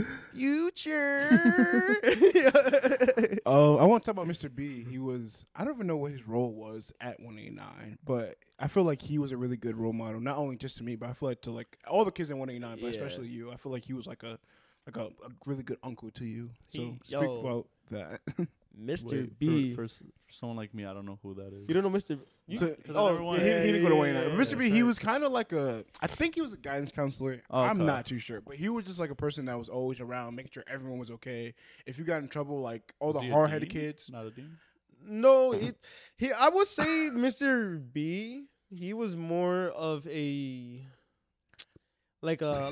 Future. I want to talk about Mr. B. He was, I don't even know what his role was at 189, but I feel like he was a really good role model, not only just to me, but I feel like to like all the kids in 189, but Yeah. especially you. I feel like he was like a really good uncle to you. So He- speak yo. about that. Mr. Wait, B. For someone like me, I don't know who that is. You don't know Mr. B? So- I never wanted- he didn't go to Wayne. yeah, Mr. B, yeah, he right. was kind of like I think he was a guidance counselor. Oh, I'm okay. not too sure, but he was just like a person that was always around, making sure everyone was okay. If you got in trouble, like all Was the he a hard-headed dean? kids. Not a dean. No, I would say Mr. B. He was more of a like a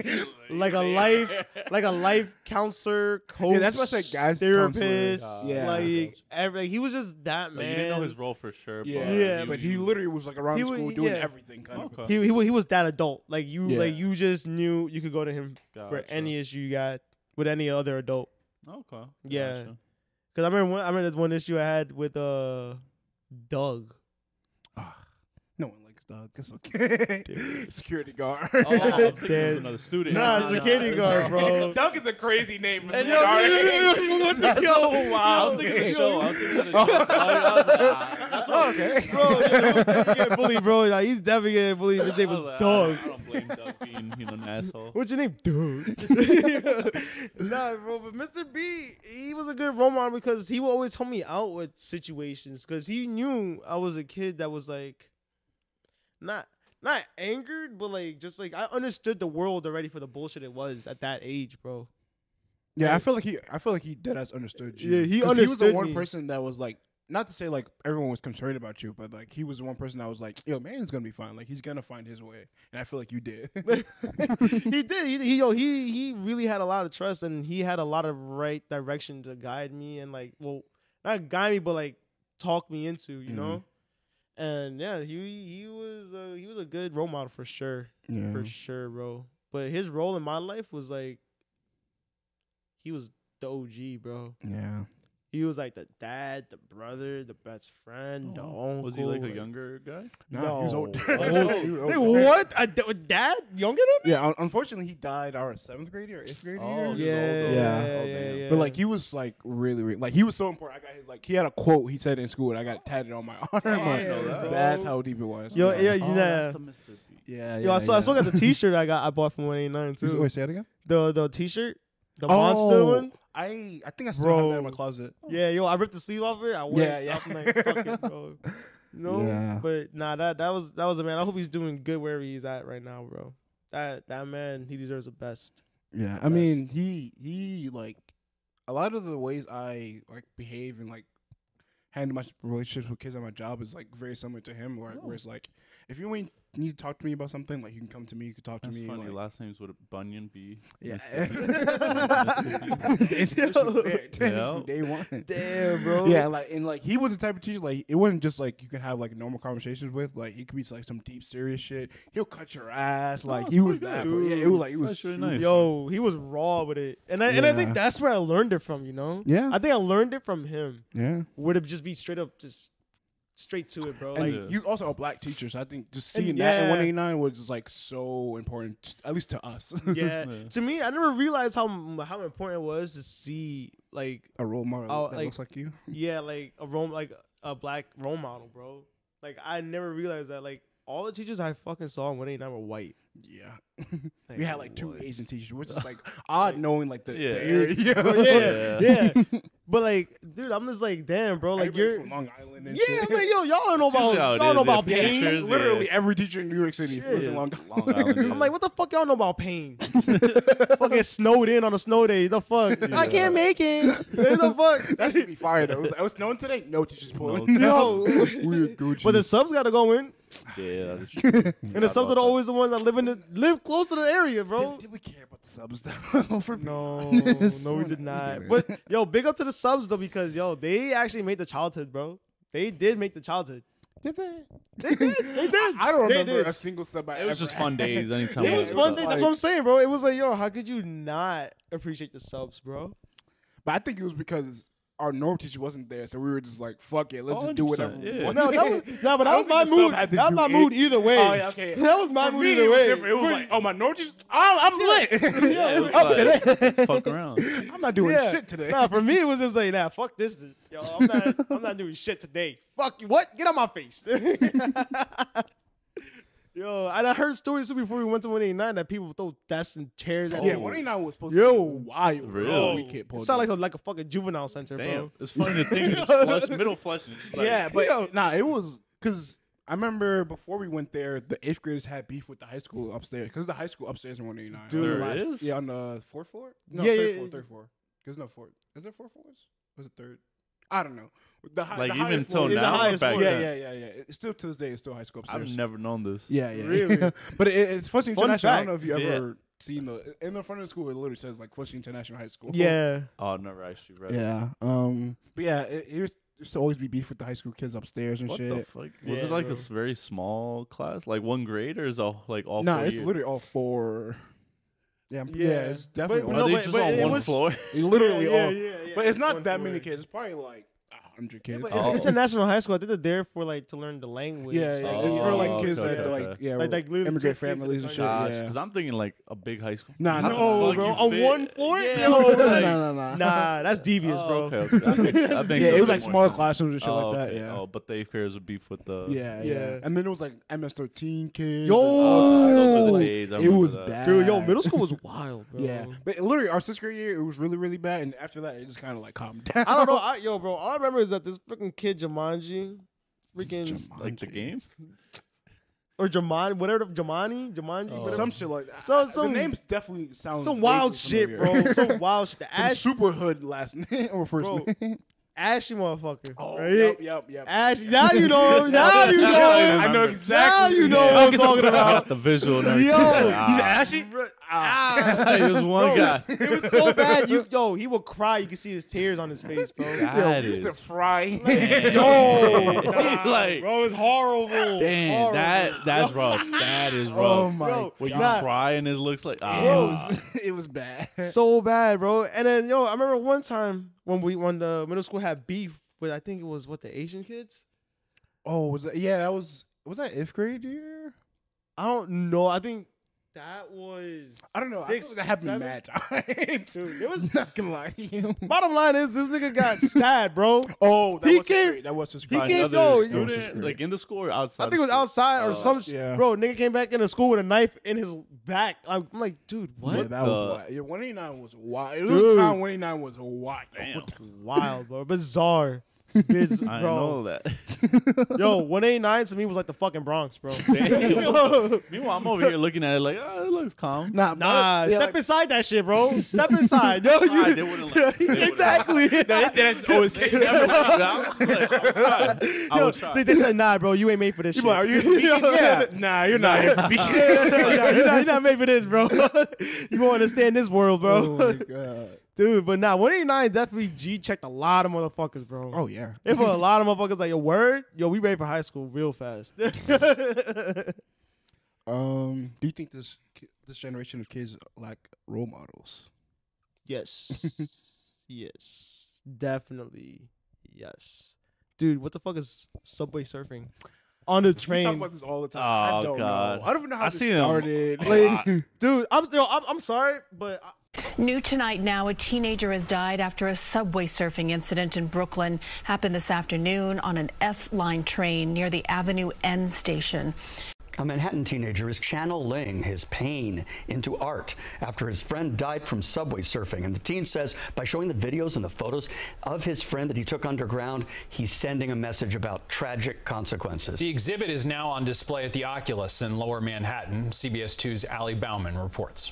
life counselor, coach. Yeah, that's what I said, guys, therapist. counselor. Yeah. Like everything. He was just that Like, man. you didn't know his role for sure. Yeah, Yeah, but he literally was like around He the wa- school doing yeah. everything. Kind of. Okay. He was that adult. Like you, Yeah. like you just knew you could go to him for Gotcha. any issue you got with any other adult. Okay. Yeah. Gotcha. Cause I remember there's one issue I had with Doug. No one likes Doug. It's okay. Security guard. Oh, I think it was Dead. another student. Nah, it's security guard, bro. Doug is a crazy name. For And security guard. That's so I wild. was thinking of the Okay. show. I was thinking of the show. I was like, that's what Okay. Bro, yeah, get bullied, bro. Like, he's definitely getting bullied. His name I was was like, Doug. I don't blame Doug being, an asshole. What's your name? Doug. Nah, bro, but Mr. B, he was a good role model because he would always help me out with situations because he knew I was a kid that was like, not angered, but like just like I understood the world already for the bullshit it was at that age, bro. Yeah, I feel like he dead ass understood you. Yeah, he 'Cause He was understood the one me. person that was like, not to say like everyone was concerned about you, but like he was the one person that was like, yo, man's gonna be fine. Like he's gonna find his way, and I feel like you did. He did. He really had a lot of trust and he had a lot of right direction to guide me and like, well, not guide me, but like talk me into, you know. And yeah, he was a good role model for sure, for sure, bro. But his role in my life was like, he was the OG, bro. Yeah. He was like the dad, the brother, the best friend, the uncle. Was he like a younger guy? Nah, he was old. No. He was Hey, old. what? A dad younger than me? Yeah, unfortunately, he died our 7th grade year, 8th grade Oh, year. he was Yeah. older. yeah, Oh, damn. yeah. But like he was like really like he was so important. I got his like he had a quote he said in school and I got it tatted on my arm. Damn, Like, bro. that's how deep it was. Yo, yeah. yeah, Oh, yeah. that's the Mr. B. Yeah, Yo, I still got the T-shirt I bought from 189 too. Wait, say that again. The T-shirt, the monster one. I think I still Bro. have that in my closet. Yeah, yo, I ripped the sleeve off it. I went. Yeah, yeah. I'm like, fuck it, bro. You know. Yeah. But nah, that was a man. I hope he's doing good wherever he's at right now, bro. That man, he deserves the best. Yeah, I mean he like a lot of the ways I like behave and like handle my relationships with kids at my job is like very similar to him. Where it's like if you need to talk to me about something, like you can come to me, you can talk to That's me. funny. Like, Last names would Bunyan be. yeah, Mr. B. the inspiration was there Yeah. from day one. Damn, bro. Yeah, like and like he was the type of teacher like it wasn't just like you can have like normal conversations with. Like he could be like some deep serious shit. He'll cut your ass. Like that's he was pretty that. good. Bro. Yeah, it was like it was That's really super- nice. Yo, he was raw with it, and I Yeah. think that's where I learned it from. You know. Yeah. I think I learned it from him. Yeah. Would have just be straight up, just straight to it, bro. And Like, Yeah. he was also a black teacher, so I think just And seeing that in yeah. 189 was just like so important, at least to us. yeah. Yeah. To me, I never realized how important it was to see like A role model Oh, that like- looks like you. yeah, like a black role model, bro. Like I never realized that like all the teachers I fucking saw in 189 were white. Yeah. Like, We had like 2 what? Asian teachers, which is like odd knowing like the Yeah. area. Bro, yeah, yeah. But like, dude, I'm just like, damn, bro. Like Everybody you're, from Long Island and yeah. shit. I'm like, yo, y'all don't know That's usually about how it is, about yeah, pain. teachers, Literally yeah. every teacher in New York City Yeah. was in Long Long Island, yeah. I'm like, what the fuck y'all know about pain? Fucking snowed in on a snow day. The fuck? I can't make it. The fuck? That's gonna be fire though. It was like, I was snowing today. No teachers pulling. No. We're Gucci. But the subs gotta go in, Yeah, that's true. and the subs are always the ones that live close to the area, bro. did we care about the subs though? For No, this? no, we did not. But yo, big up to the subs though, because yo, they actually made the childhood, bro. They did make the childhood. did they? They did. They did. I don't They remember did. a single sub. I It was ever just fun had. days. Anytime It we was had fun. stuff. That's what I'm saying, bro. It was like, yo, how could you not appreciate the subs, bro? But I think it was because our normal teacher wasn't there, so we were just like, "Fuck it, let's just do 100%, whatever." we yeah. want. No, that was no, but I that was don't my think the sub mood. had to That was do my it. mood either way. Oh, yeah, okay. That was my For mood me, either it was way. different. It was For- like, "Oh, my normal teacher, I'm lit. Yeah, it's up today. Fuck around. I'm not doing yeah. shit today." Nah, for me it was just like, nah, fuck this. Yo, I'm not doing shit today. Fuck you. What? Get out my face. Yo, and I heard stories too before we went to 189 that people throw desks and chairs at Yeah, you. 189 was supposed Yo. to be wild. Really? Oh, we can't pull It sounded like a fucking juvenile center, Damn, bro. it's funny to think it's flush, middle flush. Like, Yeah, but Yo. it was because I remember before we went there, the 8th graders had beef with the high school upstairs because the high school upstairs in 189. Dude, On the there last- is? Yeah, on the 4th floor. No, Yeah, third yeah, floor. yeah. Third floor. There's no fourth. Is there 4 floors? Was it third? I don't know. like the even highest till floor is the now, or highest back floor. Yeah, then? yeah. It's still to this day. It's still high school upstairs. I've never known this. Yeah, yeah. Really? But it's Flushing Fun International. I don't know if fact. you Yeah. ever seen in the front of the school. It literally says like Flushing International High School. Yeah. Oh, I've never actually read it. Yeah. But yeah, it used to always be beef with the high school kids upstairs and What shit. the fuck? Was Yeah, it like bro. a very small class, like one grade, or is it like all? No, 4 it's years? literally all 4. Yeah, Yeah. it's definitely But Are all they no, just but on it one was- floor? literally yeah, all. yeah, yeah, But it's not one that floor. many kids. It's probably like 100 kids. But Oh. it's international high school. I think they're there for like to learn the language. Yeah, yeah. Oh, It's for like okay, kids okay, that okay. like yeah, Like literally immigrant kids came to families the and shit. country. Yeah. Because I'm thinking like a big high school. Nah, How no, the fuck bro, you on fit- one floor? Yeah, No, like- nah. Nah, that's devious, Oh, bro. okay, okay. I think Yeah, so. it was Makes like more smaller sense. classrooms and shit Oh, like that. okay. Yeah. Oh, but the 8th graders would beef with the. Yeah, Yeah. And then it was like MS-13 kids. Yo! Those are the like, days. I it remember was that. bad. Dude, yo, middle school was wild, bro. Yeah, but literally our 6th grade year, it was really, really bad, and after that, it just kind of like calmed down. I don't know. Yo, bro, all I remember is that this freaking kid Jumanji, freaking Like the game. or Jumanji, whatever, Jumanji, Oh. whatever. Some shit like that. So- the some- names definitely sound Some wild shit, familiar. bro. Some wild shit. The Some Ash, super hood last name or first Bro. name. ashy motherfucker. Oh, right? yep. Ashy. Now you know. Now you know. I know exactly. Now you know what I'm talking I about. got the visual and everything. Yo, Ah. He's ashy. It was one guy. It was so bad. He would cry. You could see his tears on his face, bro. That Mr. is. Fry. Yo, Like- bro, it's horrible. Damn, Horrible. that's rough. That is rough. Oh my Yo, When you nah. cry and it looks like It ah. was, it was bad. So bad, bro. And then I remember one time when the middle school had beef with, I think it was the Asian kids. Oh, was that? Yeah, that was that 8th grade year? I don't know. I think that was. I don't know. I Six, feel like that happened seven? mad times. Dude, it was. Not gonna lie to you. Bottom line is this nigga got stabbed, bro. Oh, that He was came- his grade. That was his he grade. came- Another yo, student, like in the school or outside? I think it was outside or some yeah. bro. Nigga came back into school with a knife in his back. I'm like, dude, what? Yeah, that was The- wild. Yeah, 189 was wild. It Dude. was time 189 was wild. Damn. Wild, bro. Bizarre. I Bro. know that. Yo, 189 to me was like the fucking Bronx, bro. Damn. Meanwhile, I'm over here looking at it like, oh, it looks calm. Nah, Nah, yeah, step like, inside that shit, bro. Step inside. No, Ah, you they wouldn't let- they wouldn't exactly. that's always They never let me out. I Yo, would try. they said, nah, bro, you ain't made for this shit. Are you speaking? Yeah. Nah, you're not here for speaking. you're not made for this, bro. You won't understand this world, bro. Oh my god. Dude, but nah, 189 definitely G-checked a lot of motherfuckers, bro. Oh yeah. It put a lot of motherfuckers like, a word? Yo, we ready for high school real fast. Do you think this generation of kids lack role models? Yes. Yes. Definitely. Yes. Dude, what the fuck is subway surfing? On the We talk train. about this all the time. I Oh, don't God. know. I don't even know how I this see them. started. Like, Dude, I'm sorry, but New tonight now, a teenager has died after a subway surfing incident in Brooklyn. Happened this afternoon on an F-line train near the Avenue N station. A Manhattan teenager is channeling his pain into art after his friend died from subway surfing. And the teen says by showing the videos and the photos of his friend that he took underground, he's sending a message about tragic consequences. The exhibit is now on display at the Oculus in Lower Manhattan. CBS 2's Ali Bauman reports.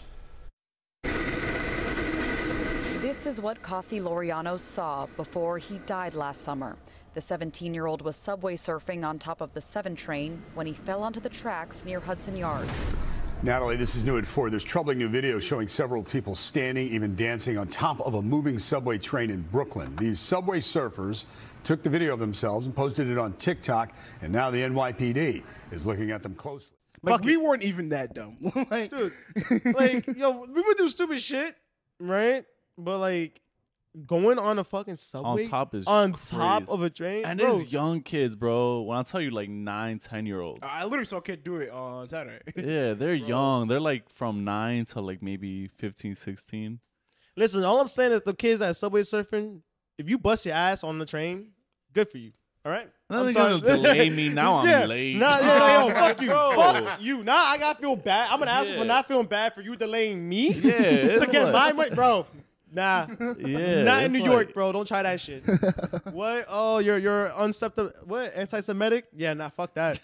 This is what Kasi Laureano saw before he died last summer. The 17-year-old was subway surfing on top of the 7 train when he fell onto the tracks near Hudson Yards. Natalie, this is new at 4. There's troubling new video showing several people standing, even dancing on top of a moving subway train in Brooklyn. These subway surfers took the video of themselves and posted it on TikTok, and now the NYPD is looking at them closely. Like Fuck we it. weren't even that dumb. Like, dude, like, yo, we would do stupid shit, right? But like going on a fucking subway on top is on crazy. top of a train, And bro. it's young kids, bro. When I tell you, like 9, 10-year-olds. I literally saw a kid do it on Saturday. Yeah, they're young. They're like from 9 to like maybe 15, 16. Listen, all I'm saying is the kids that subway surfing, if you bust your ass on the train, good for you. All right. Now I'm they're gonna sorry. delay me. Now I'm late. Nah, yo, fuck you. Bro. Fuck you. Now I gotta feel bad. I'm gonna ask you for Yeah. not feeling bad for you delaying me. Yeah, to it's get like- my money, bro. Nah. Yeah, Not in it's New York, like- bro. Don't try that shit. What? Oh, you're unceptive. What? Anti-Semitic? Yeah, nah, fuck that.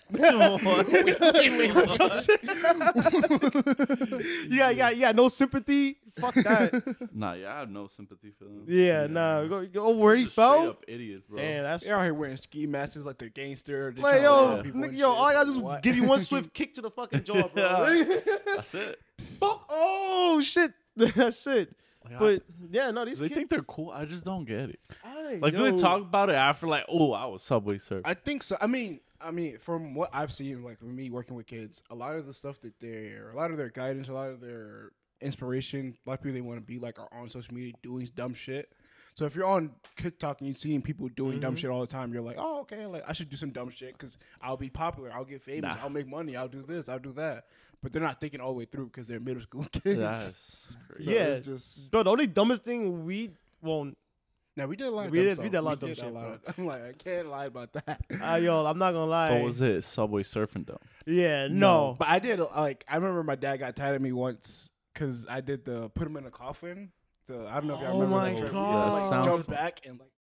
You got no sympathy. Fuck that. Nah, yeah, I have no sympathy for them. Yeah, nah. Go where he Just straight fell. up idiots, bro. Damn, that's They're out here wearing ski masks like they're gangster. They're like trying to rob yo, people nigga, and yo. shit. All I gotta do is What? give you one swift kick to the fucking jaw, bro. That's it. Fuck. Oh shit. That's it. Like, But yeah, no, these they kids. think they're cool. I just don't get it. Ay, Like, do yo. they talk about it after? Like, oh, I was Subway Surf. I think so. I mean, from what I've seen, like with me working with kids, a lot of the stuff that a lot of their guidance, a lot of their inspiration, a lot of people they want to be like are on social media doing dumb shit. So if you're on TikTok and you're seeing people doing dumb shit all the time, you're like, oh, okay, like I should do some dumb shit because I'll be popular, I'll get famous, Nah. I'll make money, I'll do this, I'll do that. But they're not thinking all the way through because they're middle school kids. That's crazy. So Yeah. it's just Bro, the only dumbest thing we now we did a lot. Of We dumb did- stuff. we did a lot of dumb did shit, I'm like, I can't lie about that. yo, I'm not gonna lie. What was it? Subway Surfing, though. Yeah, no. But I did like I remember my dad got tired of me once because I did the put him in a coffin. I don't know if y'all Oh remember my that trick. God. He, like, Sounds jumped fun. back and like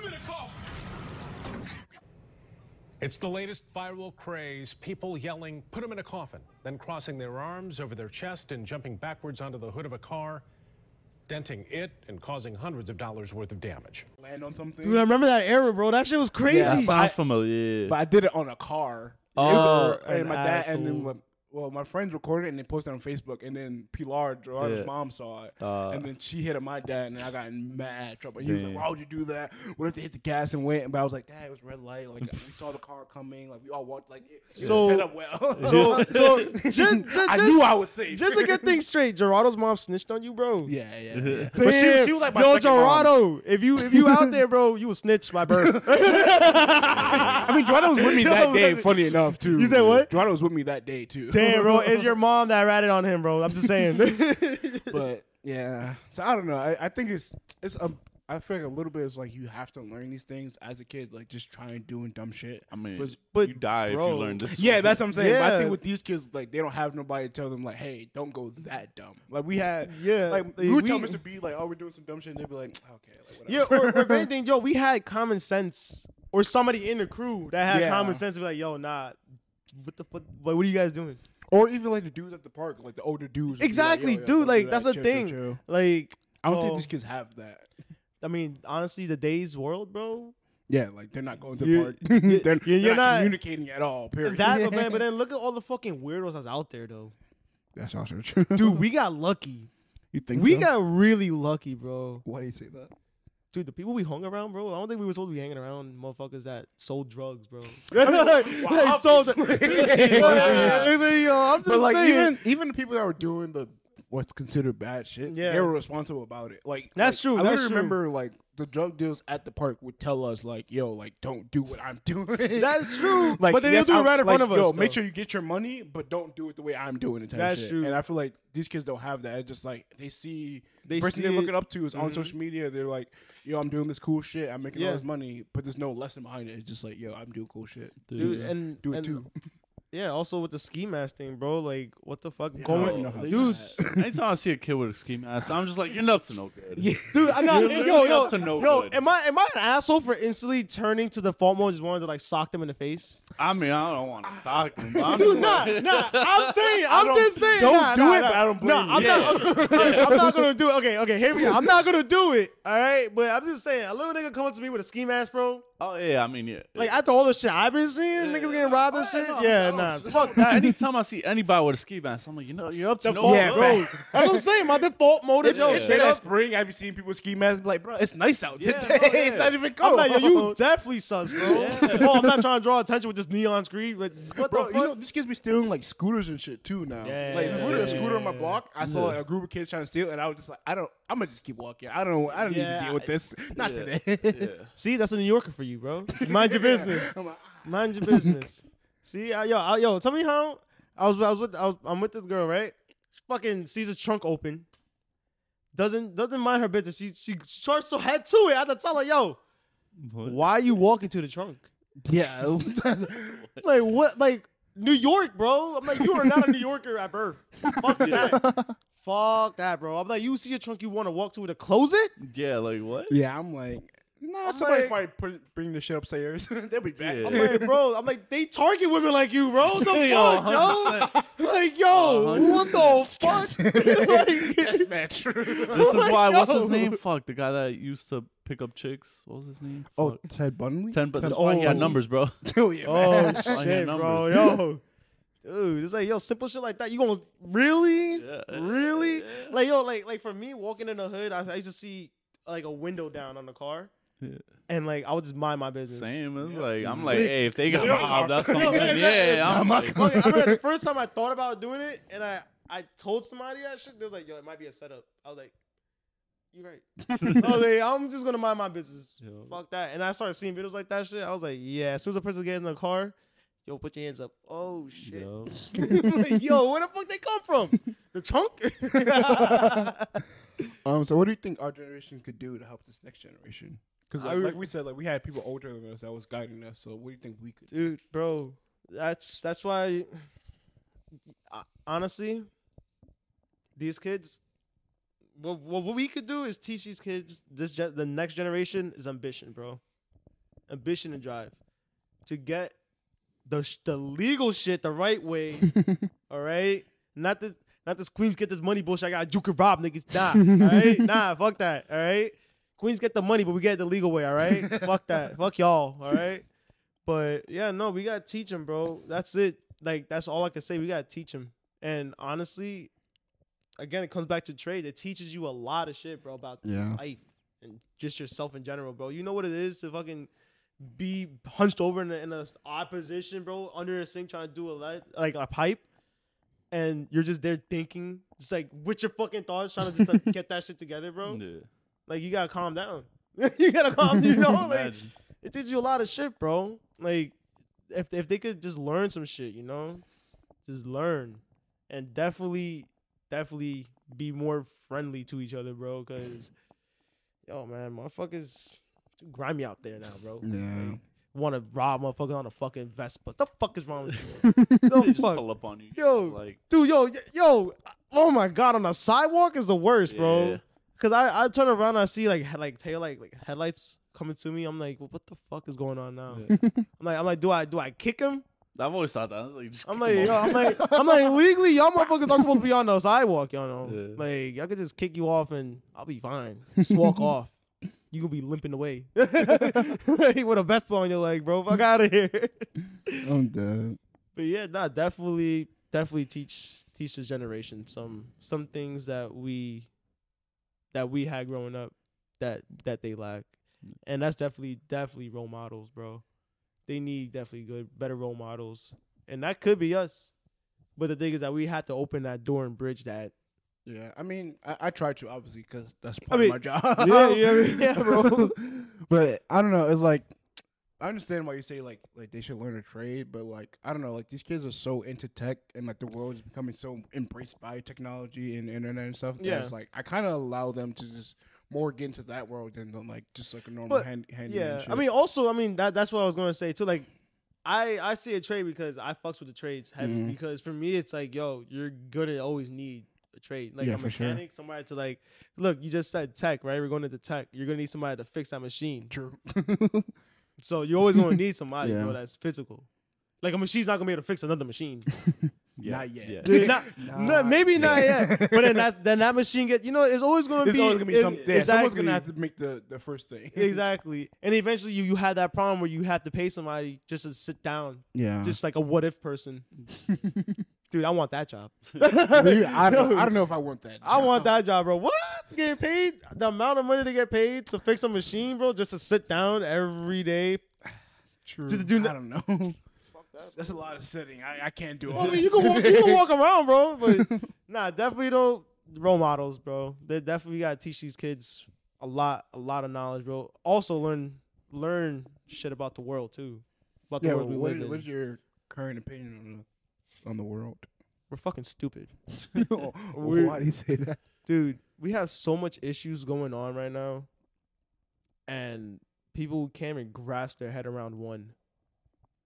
It's the latest viral craze, people yelling, put him in a coffin, then crossing their arms over their chest and jumping backwards onto the hood of a car, denting it and causing hundreds of dollars worth of damage. land on something. Dude, I remember that era, bro. That shit was crazy. That but sounds familiar. But I did it on a car. Oh, and an my dad and then asshole. my friends recorded it and they posted it on Facebook, and then Pilar, Gerardo's Yeah. mom, saw it, Uh. and then she hit up my dad, and then I got in mad trouble. He was like, Damn. "Why would you do that? What if they hit the gas and went?" But I was like, "Dad, it was red light. Like we saw the car coming. Like we all walked. Like it So- was set up well." So just, I knew I was safe. Just to get things straight, Gerardo's mom snitched on you, bro. yeah. Damn. But she was like my yo, second mom. Gerardo, if you out there, bro, you was snitched by birth. I mean, Gerardo was with me that Yo, day. but- Funny enough, too. You said what? Gerardo was with me that day too. Damn, bro, it's your mom that ratted on him, bro. I'm just saying. But yeah, so I don't know. I think it's I feel like a little bit is like you have to learn these things as a kid, like just trying doing dumb shit. I mean, but you die bro, if you learn this. Yeah, that's what I'm saying. But I Yeah. think with these kids, like they don't have nobody to tell them like, hey, don't go that dumb. Like we had, Yeah, like we would tell we- Mr. B like, oh, we're doing some dumb shit, and they'd be like, okay, like Yeah, whatever. or if anything, yo, we had common sense, or somebody in the crew that had Yeah. common sense to be like, yo, nah, what the fuck? Like, what are you guys doing? Or even like the dudes at the park, like the older dudes. would be like, Exactly, yo, yo, dude. don't do Like that. that's the Chill, thing. chill, chill. Like, I don't well, think these kids have that. I mean, honestly, the day's world, bro. Yeah, like they're not going to You- the park. you- they're you're not not- communicating at all. Period. That, man. But then look at all the fucking weirdos that's out there, though. That's also true. Dude, we got lucky. you think We so? got really lucky, bro. Why do you say that? Dude, the people we hung around, bro. I don't think we were supposed to be hanging around motherfuckers that sold drugs, bro. Like, sold. Yo, I'm just But like saying. even the people that were doing the what's considered bad shit, Yeah. they were responsible about it. Like That's like, true, I that's literally true. remember like the drug deals at the park would tell us like, yo, like don't do what I'm doing. That's true. Like, But they yes, didn't do it I'm- right in like, front of yo, us, make though. sure you get your money, but don't do it the way I'm doing it. Type That's shit. true. And I feel like these kids don't have that. It's just like they see They the person see they're it- looking up to is on Mhm. social media. They're like, yo, I'm doing this cool shit. I'm making all Yeah. this money, but there's no lesson behind it. It's just like, yo, I'm doing cool shit. Dude, and do it and- too. Yeah, also with the ski mask thing, bro. Like, what the fuck? I don't Going, even know how to dude, do that. Anytime I see a kid with a ski mask, I'm just like, you're up to no good. dude, I'm not. You're yo, literally yo, up to no yo, good. am I an asshole for instantly turning to the default mode, just wanting to like sock them in the face? I mean, I don't want to talk to him. but I'm Dude, just like- nah. I'm saying, I'm don't- just saying, don't nah, do nah, it, nah. but I don't blame Nah, I'm you. not. I'm not gonna do it. Okay, here we go. I'm not gonna do it. All right, but I'm just saying, a little nigga come up to me with a ski mask, bro. Oh yeah, I mean, yeah. Like after all the shit I've been seeing, niggas getting robbed and shit. Yeah, nah, fuck that. Anytime I see anybody with a ski mask, I'm like, you're up to no Default, good. bro. That's what I'm saying. My default mode is yo, It's straight that up. spring. I be seeing people ski masks. Be like, bro, it's nice out Yeah, today. bro, It's yeah. not even cold. I'm like, yo, you definitely sus, bro. Oh, I'm not trying to draw attention with this neon screen. But what Bro, the you fuck? know, these kids be stealing like scooters and shit too now. Yeah, like there's literally a yeah, scooter on my yeah. block. I saw like, a group of kids trying to steal, and I was just like, I'm gonna just keep walking. I don't need to Yeah, deal with this. Not Yeah. today. Yeah. See, that's a New Yorker for you, bro. Mind your business. I'm like, Mind your business. See, yo, tell me how I'm with this girl, right? She fucking sees his trunk open. Doesn't mind her business. She starts to head to it. I had to tell her, yo, What? why are you walking to the trunk? Yeah. Like what? Like New York, bro. I'm like, you are not a New Yorker at birth. Fuck that. Fuck that, bro. I'm like, you see a trunk you want to walk to close it? Yeah, like what? Yeah, I'm like, no, somebody probably bring the shit upstairs. They'll be back. Yeah. I'm like, bro. I'm like, they target women like you, bro. What the Yo, fuck, 100%. yo? Like, yo, what the fuck? Like, That's mad true. This is why. What's his name? Fuck, the guy that used to pick up chicks. What was his name? Oh, Fuck. Ted Bundy? But that's why he had numbers, bro. Oh, yeah, oh man. shit, numbers. bro, yo. Dude, it's like, yo, simple shit like that. You gonna really? Yeah. Really? Yeah. Like, yo, like for me, walking in the hood, I used to see like a window down on the car. Yeah. And like I would just mind my business. Same. It's like I'm like, hey, if they got robbed, that's something. Exactly. Yeah, I'm like, Okay, I remember the first time I thought about doing it, and I told somebody that shit. They was like, yo, it might be a setup. I was like, you right. I was like, I'm just gonna mind my business. Yo. Fuck that. And I started seeing videos like that shit. I was like, yeah. As soon as the person gets in the car, yo, put your hands up. Oh shit. Yo. Like, yo, where the fuck they come from? The trunk? So what do you think our generation could do to help this next generation? Because I like we said, like we had people older than us that was guiding us. So what do you think we could? Dude, bro, that's why. Honestly, these kids. What we could do is teach these kids the next generation is ambition, bro. Ambition and drive to get the legal shit the right way. All right, not this Queens get this money bullshit. I got juke and rob niggas. Nah, all right, nah, fuck that. All right, Queens get the money, but we get it the legal way. All right, fuck that. Fuck y'all. All right, but yeah, no, we gotta teach them, bro. That's it. Like that's all I can say. We gotta teach them, and honestly. Again, it comes back to trade. It teaches you a lot of shit, bro, about life and just yourself in general, bro. You know what it is to fucking be hunched over in a odd position, bro, under a sink trying to do a pipe, and you're just there thinking, just like with your fucking thoughts, trying to just like, get that shit together, bro. Yeah. Like you gotta calm down. You gotta calm, you know. Like Imagine. it teaches you a lot of shit, bro. Like if they could just learn some shit, you know, just learn, and definitely be more friendly to each other, bro. Cause, yo, man, motherfuckers too grimy out there now, bro. Yeah. Like, want to rob motherfuckers on a fucking Vespa. The fuck is wrong with you? No They just fuck. pull up on you. Yo, like, dude, yo. Oh my god, on the sidewalk is the worst, bro. Yeah. Cause I turn around and I see like tail like headlights coming to me. I'm like, well, what the fuck is going on now? Yeah. I'm like, do I kick him? I've always thought that. I was like, just I'm kick like, them yo, off. I'm like, legally, y'all motherfuckers aren't supposed to be on the sidewalk, y'all know. Yeah. Like, y'all could just kick you off and I'll be fine. Just walk off. You gonna be limping away with a Vespa on your leg, bro. Fuck out of here. I'm dead. But yeah, nah, definitely teach this generation some things that we had growing up that they lack, and that's definitely role models, bro. They need definitely better role models, and that could be us. But the thing is that we had to open that door and bridge that. Yeah, I mean, I try to obviously because that's part of my job. Yeah, bro. But I don't know. It's like I understand why you say like they should learn a trade, but like I don't know. Like these kids are so into tech, and like the world is becoming so embraced by technology and internet and stuff. Yeah, it's like I kind of allow them to just more get into that world than like just like a normal handy. Yeah, shit. I mean, that's what I was gonna say too. Like, I see a trade because I fucks with the trades heavy. Because for me, it's like, yo, you're gonna always need a trade, like a mechanic, somebody to like. Look, you just said tech, right? We're going into tech. You're gonna need somebody to fix that machine. True. So you're always gonna need somebody, bro, that's physical. Like a machine's not gonna be able to fix another machine. Not yet. Yeah. Dude, maybe not yet. But then that machine gets, it's always gonna be. Always gonna be something. Exactly. Someone's gonna have to make the first thing. Exactly. And eventually you had that problem where you have to pay somebody just to sit down. Yeah. Just like a what if person. Dude, I want that job. I don't know if I want that. I want that job, bro. What? Getting paid the amount of money to get paid to fix a machine, bro, just to sit down every day. True. To do I don't know. That's a lot of sitting. I can't do it. I mean, you can walk around, bro. But nah, definitely don't role models, bro. They definitely gotta teach these kids a lot of knowledge, bro. Also learn shit about the world too. About the world we live in. What's your current opinion on the world? We're fucking stupid. Why do you say that? Dude, we have so much issues going on right now, and people can't even grasp their head around one.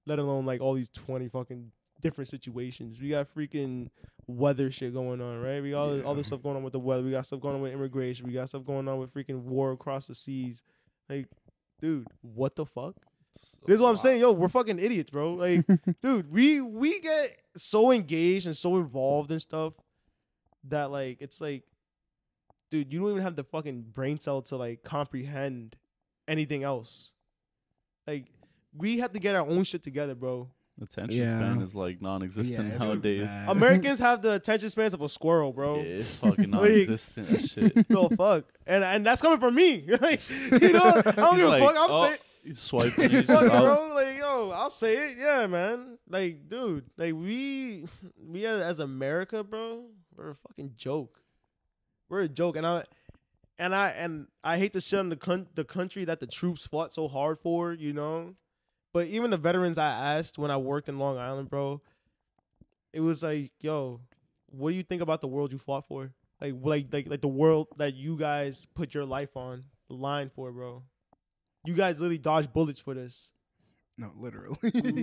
let alone like all these 20 fucking different situations. We got freaking weather shit going on, right? We got all this stuff going on with the weather. We got stuff going on with immigration. We got stuff going on with freaking war across the seas. Like, dude, what the fuck? This is what I'm saying. Yo, we're fucking idiots, bro. Like, dude, we get so engaged and so involved in stuff that, like, it's like, dude, you don't even have the fucking brain cell to, like, comprehend anything else. Like, we have to get our own shit together, bro. Attention span is like non-existent nowadays. Americans have the attention spans of a squirrel, bro. Yeah, it's fucking non-existent and shit. No fuck, and that's coming from me. Like, you know, I don't give a fuck. I'm saying, you swipe it, fuck, bro. Like, yo, I'll say it. Yeah, man. Like, dude, like we as America, bro, we're a fucking joke. We're a joke, and I hate to shit on the country that the troops fought so hard for, you know. But even the veterans I asked when I worked in Long Island, bro, it was like, yo, what do you think about the world you fought for? Like the world that you guys put your life on the line for, bro. You guys literally dodged bullets for this. No, literally.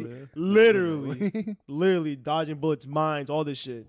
literally dodging bullets, mines, all this shit.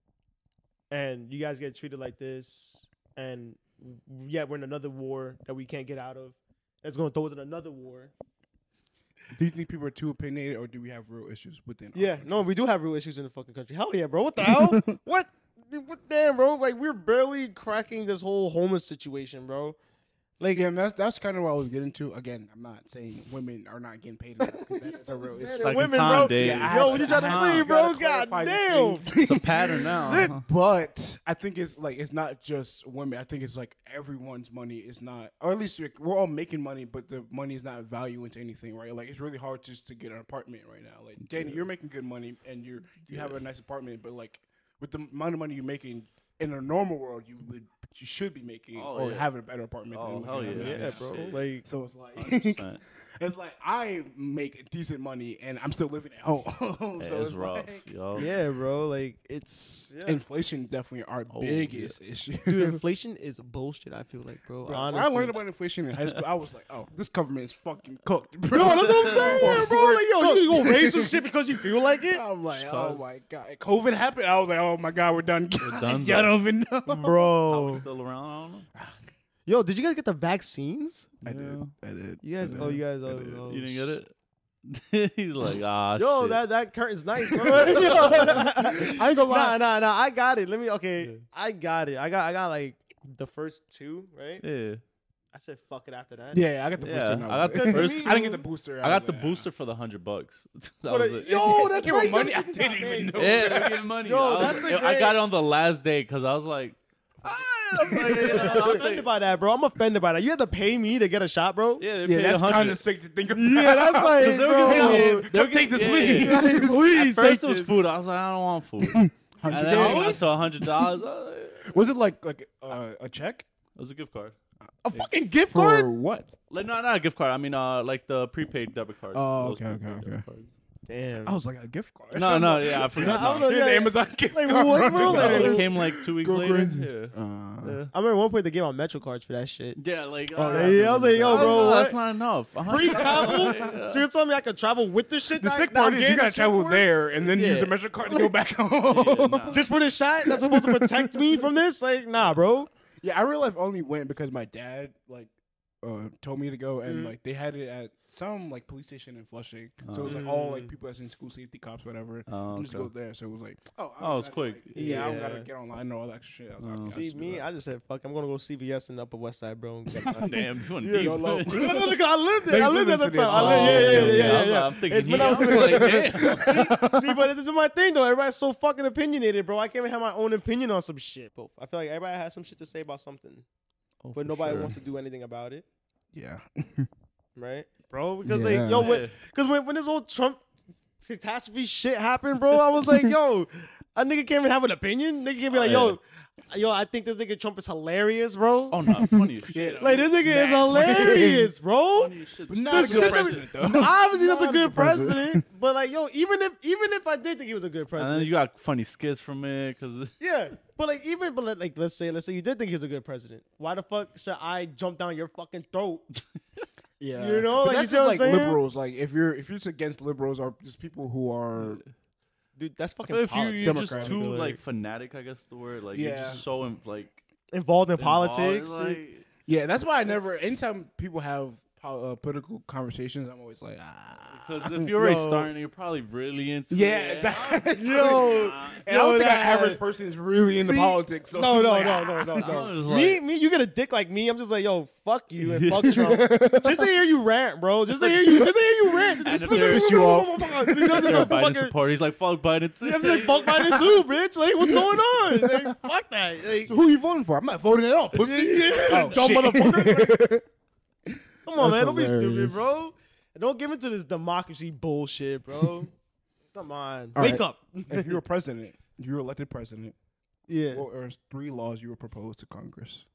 And you guys get treated like this. And yet we're in another war that we can't get out of. That's going to throw us in another war. Do you think people are too opinionated, or do we have real issues within? Yeah, no, we do have real issues in the fucking country. Hell yeah, bro. What the hell? What? Damn, bro. Like, we're barely cracking this whole homeless situation, bro. Like, yeah, that's kind of what I was getting to. Again, I'm not saying women are not getting paid enough, because that is a real issue. Like women, bro. Yeah, yo, what you trying to say, bro? God damn. It's a pattern now. But I think it's like, it's not just women. I think it's like everyone's money is not, or at least we're all making money, but the money is not value into anything, right? Like, it's really hard just to get an apartment right now. Like, Danny, you're making good money and you have a nice apartment, but like with the amount of money you're making in a normal world, you should be making have a better apartment. Yeah, bro. Like, so it's like it's like I make decent money and I'm still living at home. So it's rough. Like, yeah, bro. Like, it's inflation definitely our biggest issue. Dude, inflation is bullshit. I feel like, bro. Honestly, when I learned about inflation in high school, I was like, oh, this government is fucking cooked, bro. No, that's what I'm saying, bro. Like, yo, you gonna raise some shit because you feel like it? I'm like, oh my god, COVID happened. I was like, oh my god, we're done. We're done. Y'all don't even know, bro. Still around? I don't know. Yo, did you guys get the vaccines? I did. You guys, you didn't get it? He's like, yo, shit. that curtain's nice, bro. I ain't gonna lie. Nah, I got it. I got it. I got like the first two, right? Yeah. I said fuck it after that. Yeah, I got the first two. I got the first. I didn't get the booster. I got the booster for the $100. Yo, that's right. Money. I didn't even know. Yeah, they're getting money. Yo, I got it on the last day because I was like, I'm offended by that, bro. I'm offended by that. You had to pay me to get a shot, bro. Yeah, that's kind of sick to think about. Yeah, that's like, bro. Come take this, please. Please, at first it was food. I was like, I don't want food. And then I got to $100. Was it like a check? It was a gift card. A fucking gift For card? what? Like, no, not a gift card. I mean, like the prepaid debit card. Oh, okay. Damn. I was like, a gift card? No, yeah, I forgot. I don't know, The Amazon gift card. What, bro? It came like 2 weeks later. Crazy. I remember at one point they gave out Metro cards for that shit. Yeah, like, I was like, yo, bro, that's not enough. Free travel? So you're telling me I could travel with this shit? The sick part is you gotta travel there and then use a Metro card to go back home. Just for this shot that's supposed to protect me from this? Like, nah, bro. Yeah, I real life only went because my dad told me to go, and like they had it at some like police station in Flushing. So it was like all like people that's in school safety cops, whatever. Just go there. So it was like, it's quick. I don't gotta get online and all that extra shit. I was like, I just said, fuck, I'm gonna go CVS in the Upper West Side, bro. Damn, you want deep. I lived there. I lived at the time. Yeah. I'm thinking, See, but it's been my thing though. Everybody's so fucking opinionated, bro. I can't even have my own opinion on some shit, bro. I feel like everybody has some shit to say about something, but nobody wants to do anything about it. Yeah. Right, bro? Because like, yo, when this whole Trump catastrophe shit happened, bro, I was like, yo, a nigga can't even have an opinion. Nigga can't be like, yo, I think this nigga Trump is hilarious, bro. Oh no, funny shit. Like, this nigga is hilarious, bro. But not a good president, though. Obviously not a good president, but like, yo, even if I did think he was a good president, and then you got funny skits from it, cause let's say you did think he was a good president. Why the fuck should I jump down your fucking throat Yeah, You know, But like, that's you see what just I'm like saying? liberals. Like if you're just against liberals or just people who are Dude, that's fucking But if politics. you're just Democratic, too like, like fanatic, I guess the word. Like you're Yeah. just so like involved in involved, politics. like, yeah. That's why I never. Anytime people have political conversations, I'm always like because if you're already Yo. starting, you're probably really into Yeah, it. exactly. Yo, And I don't think an that- average person is really into See? politics. So No, it's no, like, no, ah. no, no, I was no. like- Me, you get a dick like me. I'm just like, yo, fuck you and fuck Trump. Just to hear you rant, bro. Just to hear you rant. And Just if to they're- piss you off. You're a Biden supporter. He's like, fuck Biden too. I'm like, fuck Biden too, bitch. Like, what's going on? Like, fuck that. Like, So who you voting for? I'm not voting at all, pussy. Oh, dumb shit. motherfucker. Come on, That's man. Don't be stupid, hilarious. bro. And don't give into this democracy bullshit, bro. Come on. All Wake right. up. If you're president, if you're elected president, Yeah. what are 3 laws you would propose to Congress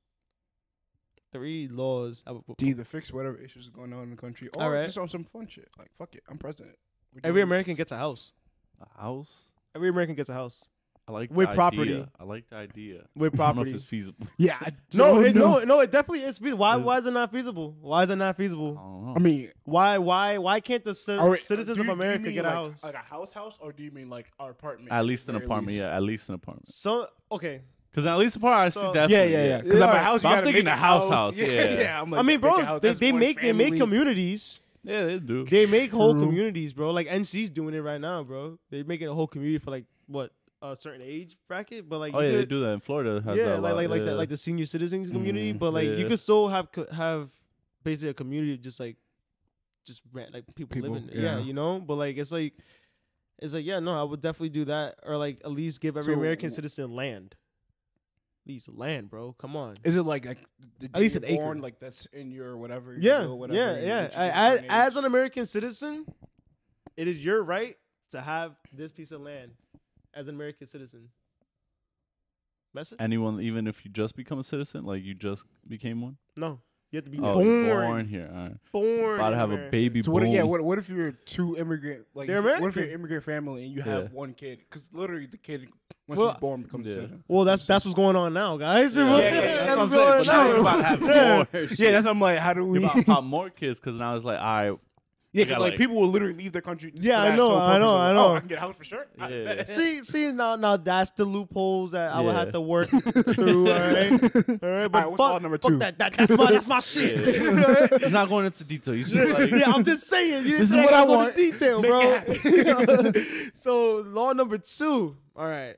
3 laws. to either fix whatever issues are going on in the country or All right. just on some fun shit? Like, fuck it, I'm president. We're Every doing American this. gets a house. A house. Every American gets a house. I like With the property. Idea. I like the idea. With I don't know property. if it's feasible. Yeah. I No, don't know. no, it definitely is feasible. Why is it not feasible? Why is it not I feasible? don't know. I mean, Why can't the are we- citizens do of you America mean get a like, house? Like a house, or do you mean like our apartment? At least an Very apartment. least. Yeah, at least an apartment. So okay. Because at least apartment, I see So- definitely. Yeah. Because Yeah. I'm a house. But You I'm gotta thinking make a house. Yeah, Yeah. yeah. I'm like, I mean, make a bro, house, they that's they one make family. communities. Yeah, they do. They make whole True. communities, bro. Like NC's doing it right now, bro. They're making a whole community for like what a certain age bracket, but like Oh you yeah, they could- do that in Florida. Has yeah, that a lot, like yeah. that, like the senior citizens community. But like you yeah. could still have basically a community of just rent, like people living there. Yeah, yeah. you know. But like it's like yeah, no, I would definitely do that, or like at least give every So, American citizen land. At least land, bro. Come on. Is it like the day least you're an acre. born, like that's in your whatever? Your Yeah, will, whatever, yeah, and yeah. once you get a certain As age- an American citizen, it is your right to have this piece of land as an American citizen. That's it. Anyone, even if you just become a citizen, like you just became one. No, you have to be Oh, you're born here. All right. born About to in have a America. baby. So what? boom. Yeah. What if you're 2 immigrant? Like, They're what if you're American. an immigrant family and you Yeah. have 1 kid? Because literally the kid once Well, he's born becomes a yeah. citizen. Well, that's what's going on now, guys. Yeah, That's what's what I'm saying, going but now you're on. about to have Yeah. more. Yeah, that's. I'm like, how do we? You're about to pop more kids because now it's like, all right. Yeah, got, because like like- people will literally leave their country. just Yeah, for I that know, sole I purpose know, of, I Oh, know. I can get a house for sure. I Yeah. bet. See, now that's the loopholes that I would Yeah. have to work through. All right, but what's law number 2? That's my shit. He's not going into detail. He's just like, Yeah, I'm just saying. You didn't This is say what I go into want. detail, Make bro. it So law number 2. All right.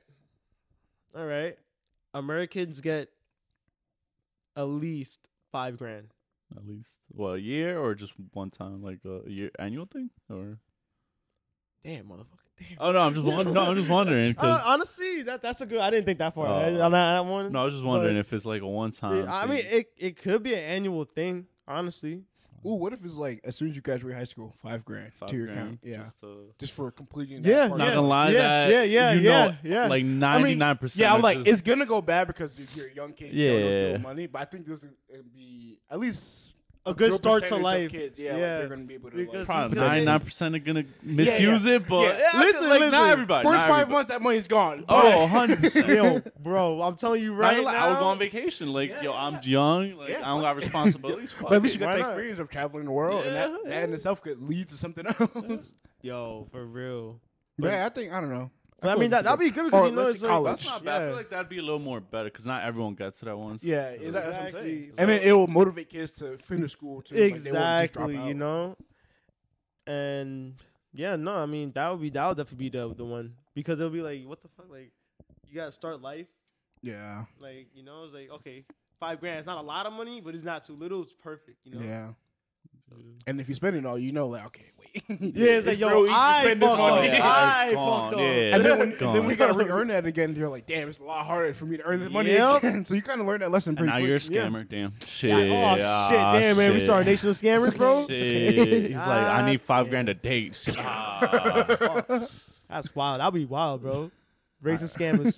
Americans get at least $5,000. at least a year or just one time, like a year annual thing, or Damn, motherfucker. Damn. oh no, I'm just wondering. No, I'm just wondering. 'cause- Honestly, that's a good. I didn't think that far. Oh. On that one. no, I was just wondering but- if it's like a one time. I mean, it could be an annual thing. Honestly, Ooh, what if it's like as soon as you graduate high school, $5,000 to your account? Yeah, just for completing. That Yeah, part. Not yeah. gonna lie, Yeah, that yeah, you yeah, know, yeah. like 99%. Yeah, I'm of like, just- it's gonna go bad because if you're a young kid, you don't know Yeah. no money. But I think this would be at least a good start to percentage of life. Kids, yeah, Yeah. like they're gonna be able to Because- probably because- 99% are gonna misuse it, but Yeah. yeah, Listen, like, listen. not everybody. for not 5 everybody. months that money's gone. Oh, 100%. Yo, bro, I'm telling you right Not gonna lie, now. I would go on vacation. Like, yo, I'm young. Like, Yeah, I don't got responsibilities. Fuck But at least it. you got Why the not? experience of traveling the world, and that Yeah. in itself could lead to something else. Yo, for real. But yeah, I don't know. But I feel mean, like that'd be it's good Or because you know let's it's say like college. That's not bad. I Yeah. feel like that'd be a little more better because not everyone gets it at once. Yeah, exactly. That's what I'm Exactly. saying. So- And then it will motivate kids to finish school too. Like, they won't just drop Exactly, out. you know. And yeah, no, I mean that would definitely be the one because it'll be like, what the fuck, like you gotta start life, Yeah, like you know, it's like okay, $5,000. It's not a lot of money, but it's not too little. It's perfect, you know. yeah. And if you spend it all, you know, like, okay, wait. Yeah, it's like, yo, I fucked up. I fucked up. Yeah, And then, gone. then we gotta re-earn that again. You're like, damn, it's a lot harder for me to earn this money Yep. again. So you kind of learn that lesson And pretty now quick. you're a scammer. Damn. Shit. Oh shit, damn man, we shit. started Nation of Scammers, bro. Shit. He's like, I need God $5,000 a date. Shit. Ah. That's wild. That'd be wild, bro. Racing scammers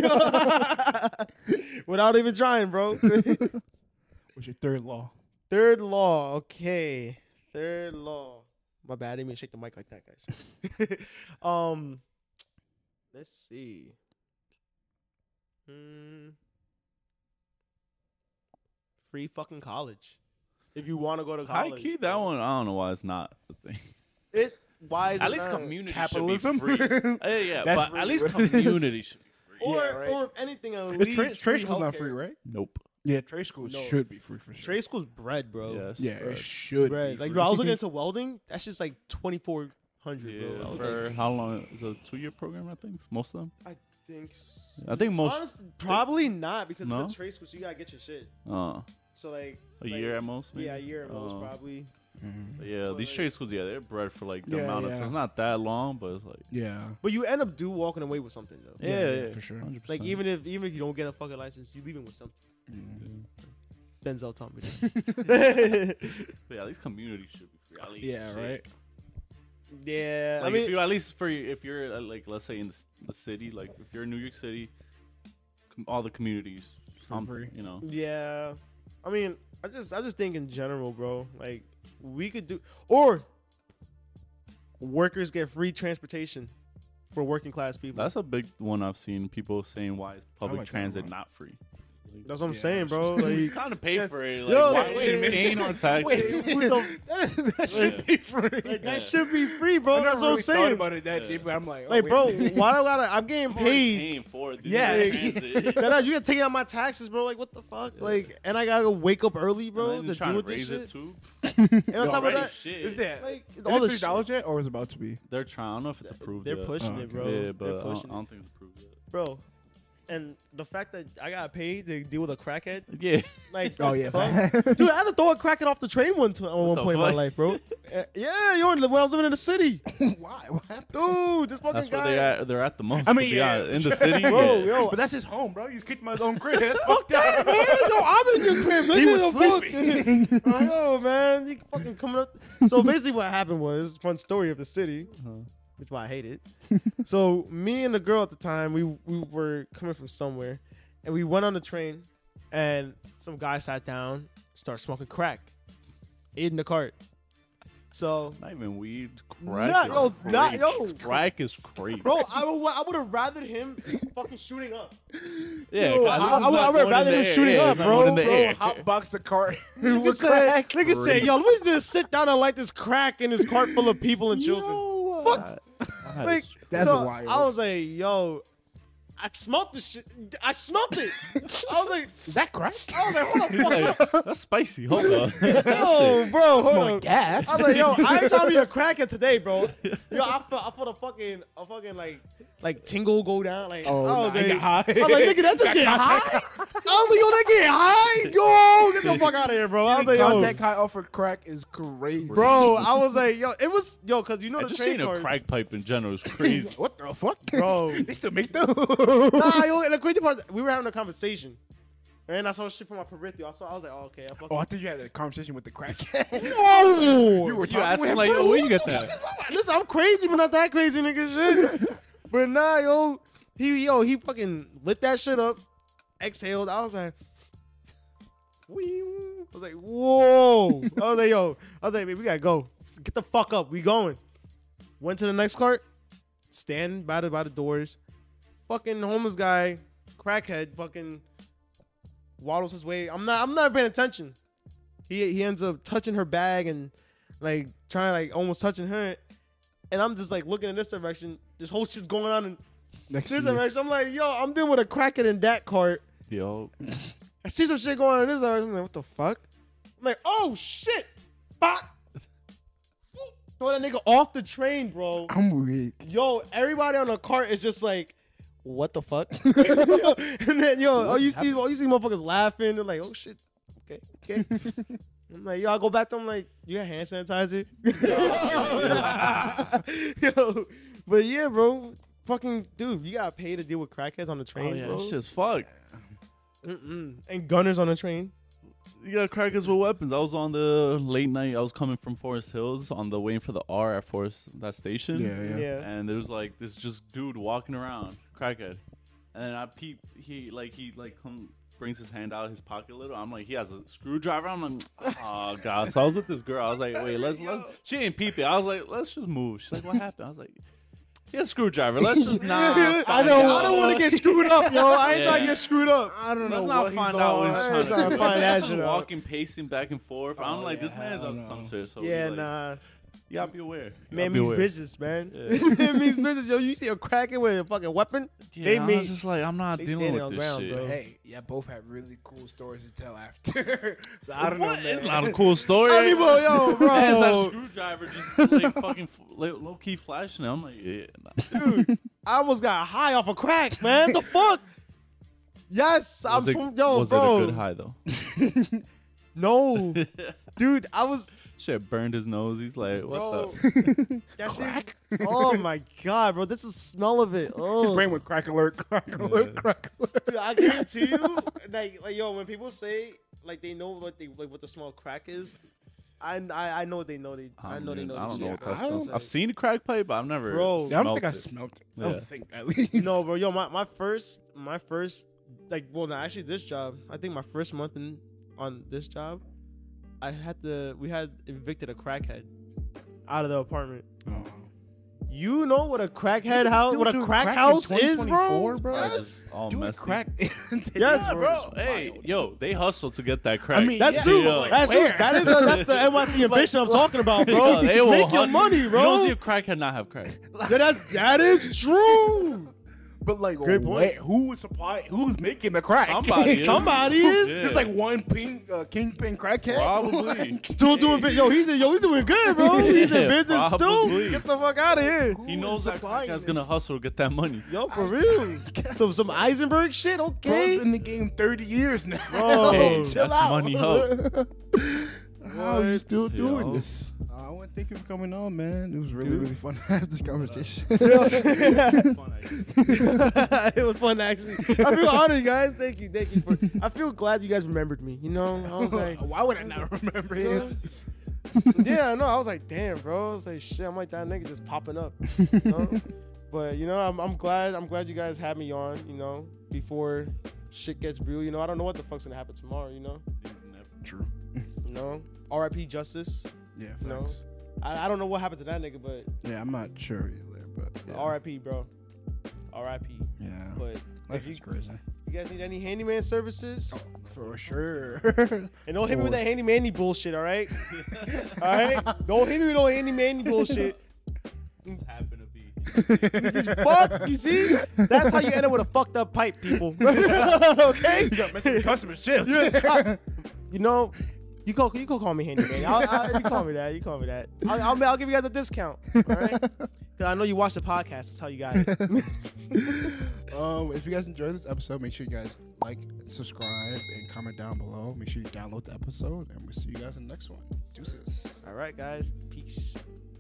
without even trying, bro. What's your third law? Third law, okay. Third law. My bad. I didn't mean to shake the mic like that, guys. Let's see. Free fucking college. if you want to go to High college. key, that one, I don't know why it's not the thing. Why is At it least not? community Capitalism? should be free. Yeah, That's but really at least what it is. community should be free. Or if anything, at It's least trade school's healthcare. not free, right? Nope. Yeah, trade schools No. should be free for sure. Trade school's bread, bro. Yes, yeah, but- it should Bread. be Like, free. bro, I was looking into welding. That's just like 2,400, Yeah, bro. I was for like, how long? Is it a 2-year program? I think most of them. I think. I think most. Honestly, probably not because No? it's a trade school, so you gotta get your shit. Uh, So like a year at most. Maybe? Yeah, a year at most, probably. But yeah, these trade schools, yeah, they're bred for like the Yeah, amount of. yeah. It's not that long, but it's like. Yeah. But you end up walking away with something though. Yeah, for sure. 100%. Like even if you don't get a fucking license, you leaving with something. Denzel taught me that. But yeah, at least community should be free. At least, Yeah, right. Yeah, Like I mean, if you at least if you're like let's say in the city, like if you're in New York City, all the communities, something, you know. yeah. I mean, I just think in general, bro. Like we could do, or workers get free transportation for working class people. That's a big one I've seen people saying why is public like that transit one. not free. That's what I'm Yeah, saying, bro. You Like, kind of pay for it. Like, Yo, why like, would you wait, paying on taxes? that should be free. like, that should be free, bro. I never That's what I'm really thought saying. about it that deep, but I'm like, oh, Like, wait. bro, why do I gotta? I'm getting I'm already paid. paying for it. Yeah. Transit. That you gotta take out my taxes, bro. Like, what the fuck? Like, and I gotta go wake up early, bro, And to then trying deal to with this raise shit. it too. And on top of Already that, shit. Is that like is all it the $3 yet, or is it about to be? They're trying. I don't know if it's approved. they're yet. pushing Oh, it, bro. Yeah, They're but I pushing don't think it's approved yet. it, bro. And the fact that I got paid to deal with a crackhead, Yeah. like, Oh yeah, fuck? Dude, I had to throw a crackhead off the train one point in my fuck? life, bro. Yeah, yo, when I was living in the city, Why? What happened? dude, this fucking That's where guy. they're at the most. I mean, to be yeah, honest. In the city, Bro, yeah. yo, But that's his home, bro. You kicked my own crib. fuck that, man. Yo, I'm in your crib. Nigga, He was the fuck? sleeping. Like, oh man, you fucking coming up. So basically, what happened was fun story of the city, which is why I hate it. So me and the girl at the time, we were coming from somewhere, and we went on the train, and some guy sat down, started smoking crack, in the cart. So, Not even weed. Crack. Nah, is yo, nah, crazy. yo. Crack is crazy. bro, I would have rather him fucking shooting up. Yeah, Yo, 'cause I it's not would going in rather the him air. shooting Yeah, up, it's not bro. going in the Bro, air. Hotbox the cart. Nigga say, yo, let me just sit down and light this crack in this cart full of people and children. Fuck. Like, That's so wild. I was like, yo, I smelt this shit. I smelt it. I was like, Is that crack? I was like, hold He's on, fuck. like, that's spicy. Hold on. Yo, bro, hold on. gas. I was like, yo, I ain't trying to be a crackhead today, bro. Yo, I felt a fucking like tingle go down. Like, Oh, I was nah, like, get high. I was like, nigga, that just get high. I was like, yo, that get high. Yo, get the fuck out of here, bro. I was like, yo, Contact high off of crack is crazy. bro. I was like, yo, it was, yo, cause you know the Just train seeing a cards. crack pipe in general is crazy. What the fuck, Bro. They still make those. Nah, yo, and the crazy part, we were having a conversation. And I saw shit from my peripheral. I was like, oh, okay. I fucking Oh, I thought you had a conversation with the crackhead. no. You were You asking with like, him oh, first? where you get that? Listen, I'm crazy, but not that crazy, nigga. Shit. But nah, yo, he fucking lit that shit up, exhaled. I was like, whew. I was like, whoa. I was like, yo, baby, we gotta go. Get the fuck up. We going. Went to the next cart, stand by the doors. Fucking homeless guy, crackhead, fucking waddles his way. I'm not paying attention. He ends up touching her bag and like trying like almost touching her, and I'm just like looking in this direction. This whole shit's going on in Next this to you. direction. I'm like, yo, I'm dealing with a crackhead in that cart. Yo, I see some shit going on in this direction. I'm like, what the fuck? I'm like, oh shit, bop. Throw that nigga off the train, bro. I'm weak. Yo, everybody on the cart is just like, what the fuck? And then you see motherfuckers laughing. They're like, oh shit, okay. I'm like, yo, I go back to them like, you got hand sanitizer? Yo, but yeah, bro, fucking dude, you gotta pay to deal with crackheads on the train, oh yeah, bro. that shit's fucked. And gunners on the train. You got crackers with weapons. I was on the late night. I was coming from Forest Hills on the waiting for the R at that station. Yeah. And there was like this just dude walking around, crackhead. And then I peep, he brings his hand out of his pocket a little. I'm like, he has a screwdriver. I'm like, oh god. So I was with this girl. I was like, wait, let's. She didn't peep it. I was like, let's just move. She's like, what happened? I was like, Get a screwdriver. Let's just not. I don't want to get screwed up, yo. I ain't trying to get screwed up. I don't know Let's what not he's find out what on. he's I trying ain't to trying do. to find that Just shit out. walking, pacing back and forth. I'm like, yeah, this man's hell up no. to some shit. So Yeah, like, nah. you gotta be aware. You Man gotta be means aware. business, man. Yeah. Man means business, yo. You see a cracker with a fucking weapon? Yeah, they I mean was just like, I'm not they dealing standing with on this ground, shit. bro. Hey, yeah, both have really cool stories to tell after. So I don't know, What? man. It's not a cool story. I mean, bro, yo, bro. Man's that screwdriver just like fucking low key flashing. I'm like, yeah, nah. Dude, I almost got high off of crack, man. The fuck? Yes, Was it, yo, was bro. it a good high though? No, dude, I was. Shit burned his nose. He's like, what Bro, the? that shit. Oh my god, bro, this is the smell of it. His Oh, brain went crack alert, crack alert, Yeah. crack alert. dude, I guarantee you, like yo, when people say like they know what the smell of crack is, I know they know they I know they know. I this don't know shit, what bro. that I smells. don't- I've seen a crack pipe, but I've never. Bro. Yeah, I don't think I smelt it. smelt it. I Yeah. don't think at least. No, bro, yo, my first, like, well, no, actually, this job, I think my first month on this job, we had evicted a crackhead out of the apartment. Oh. You know what a crackhead house, Still what a doing crack crack in house is, 2024, bro? I Yes. just all Doing messy. crack. Yes, Yeah, bro. bro. Hey, yo, they hustle to get that crack. I mean, That's yeah, true. yo. That's true. Where? That's the NYC ambition I'm talking about, bro. Yo, they will Make your hustle. money, bro. You don't see a crackhead not have crack. Yeah, that is true. But like, Good point. wait, who is supplying? Who's making the crack? Somebody is. Somebody is. Yeah. It's like one kingpin crackhead. Probably. Still doing he's doing good, bro. He's in Yeah, business probably. still. Get the fuck out of here. He knows that crackhead's gonna hustle to get that money. Yo, for real. Some Eisenberg shit, Bro's okay. been in the game 30 years now. Bro, Hey, chill that's out. money up. How are you still What? doing Yo. this? I want to thank you for coming on, man. It was really fun to have this conversation. It was fun actually. I feel honored, guys. Thank you for. I feel glad you guys remembered me. You know, I was like, Why would I not remember him? yeah, no, I was like, damn, bro. I was like, shit, I'm like that nigga just popping up. You know? But you know, I'm glad you guys had me on. You know, before shit gets real. You know, I don't know what the fuck's gonna happen tomorrow. You know, True. you know. R.I.P. Justice. Yeah, You know, thanks. I don't know what happened to that nigga, but Yeah, I'm not sure either, but yeah. R.I.P. bro. R.I.P. Yeah. But Life if is crazy. you guys need any handyman services, For sure. and don't hit me with that handyman bullshit, all right? All right? Don't hit me with no handyman bullshit. Just happen to be. Fuck, you see? That's how you end up with a fucked up pipe, people. Okay? You got Mexican customers, chill. You know, you go call me handyman. You call me that. You call me that. I'll give you guys a discount. All right? 'Cause I know you watch the podcast. That's how you got it. If you guys enjoyed this episode, make sure you guys like, subscribe, and comment down below. Make sure you download the episode, and we'll see you guys in the next one. Deuces. All right, guys. Peace.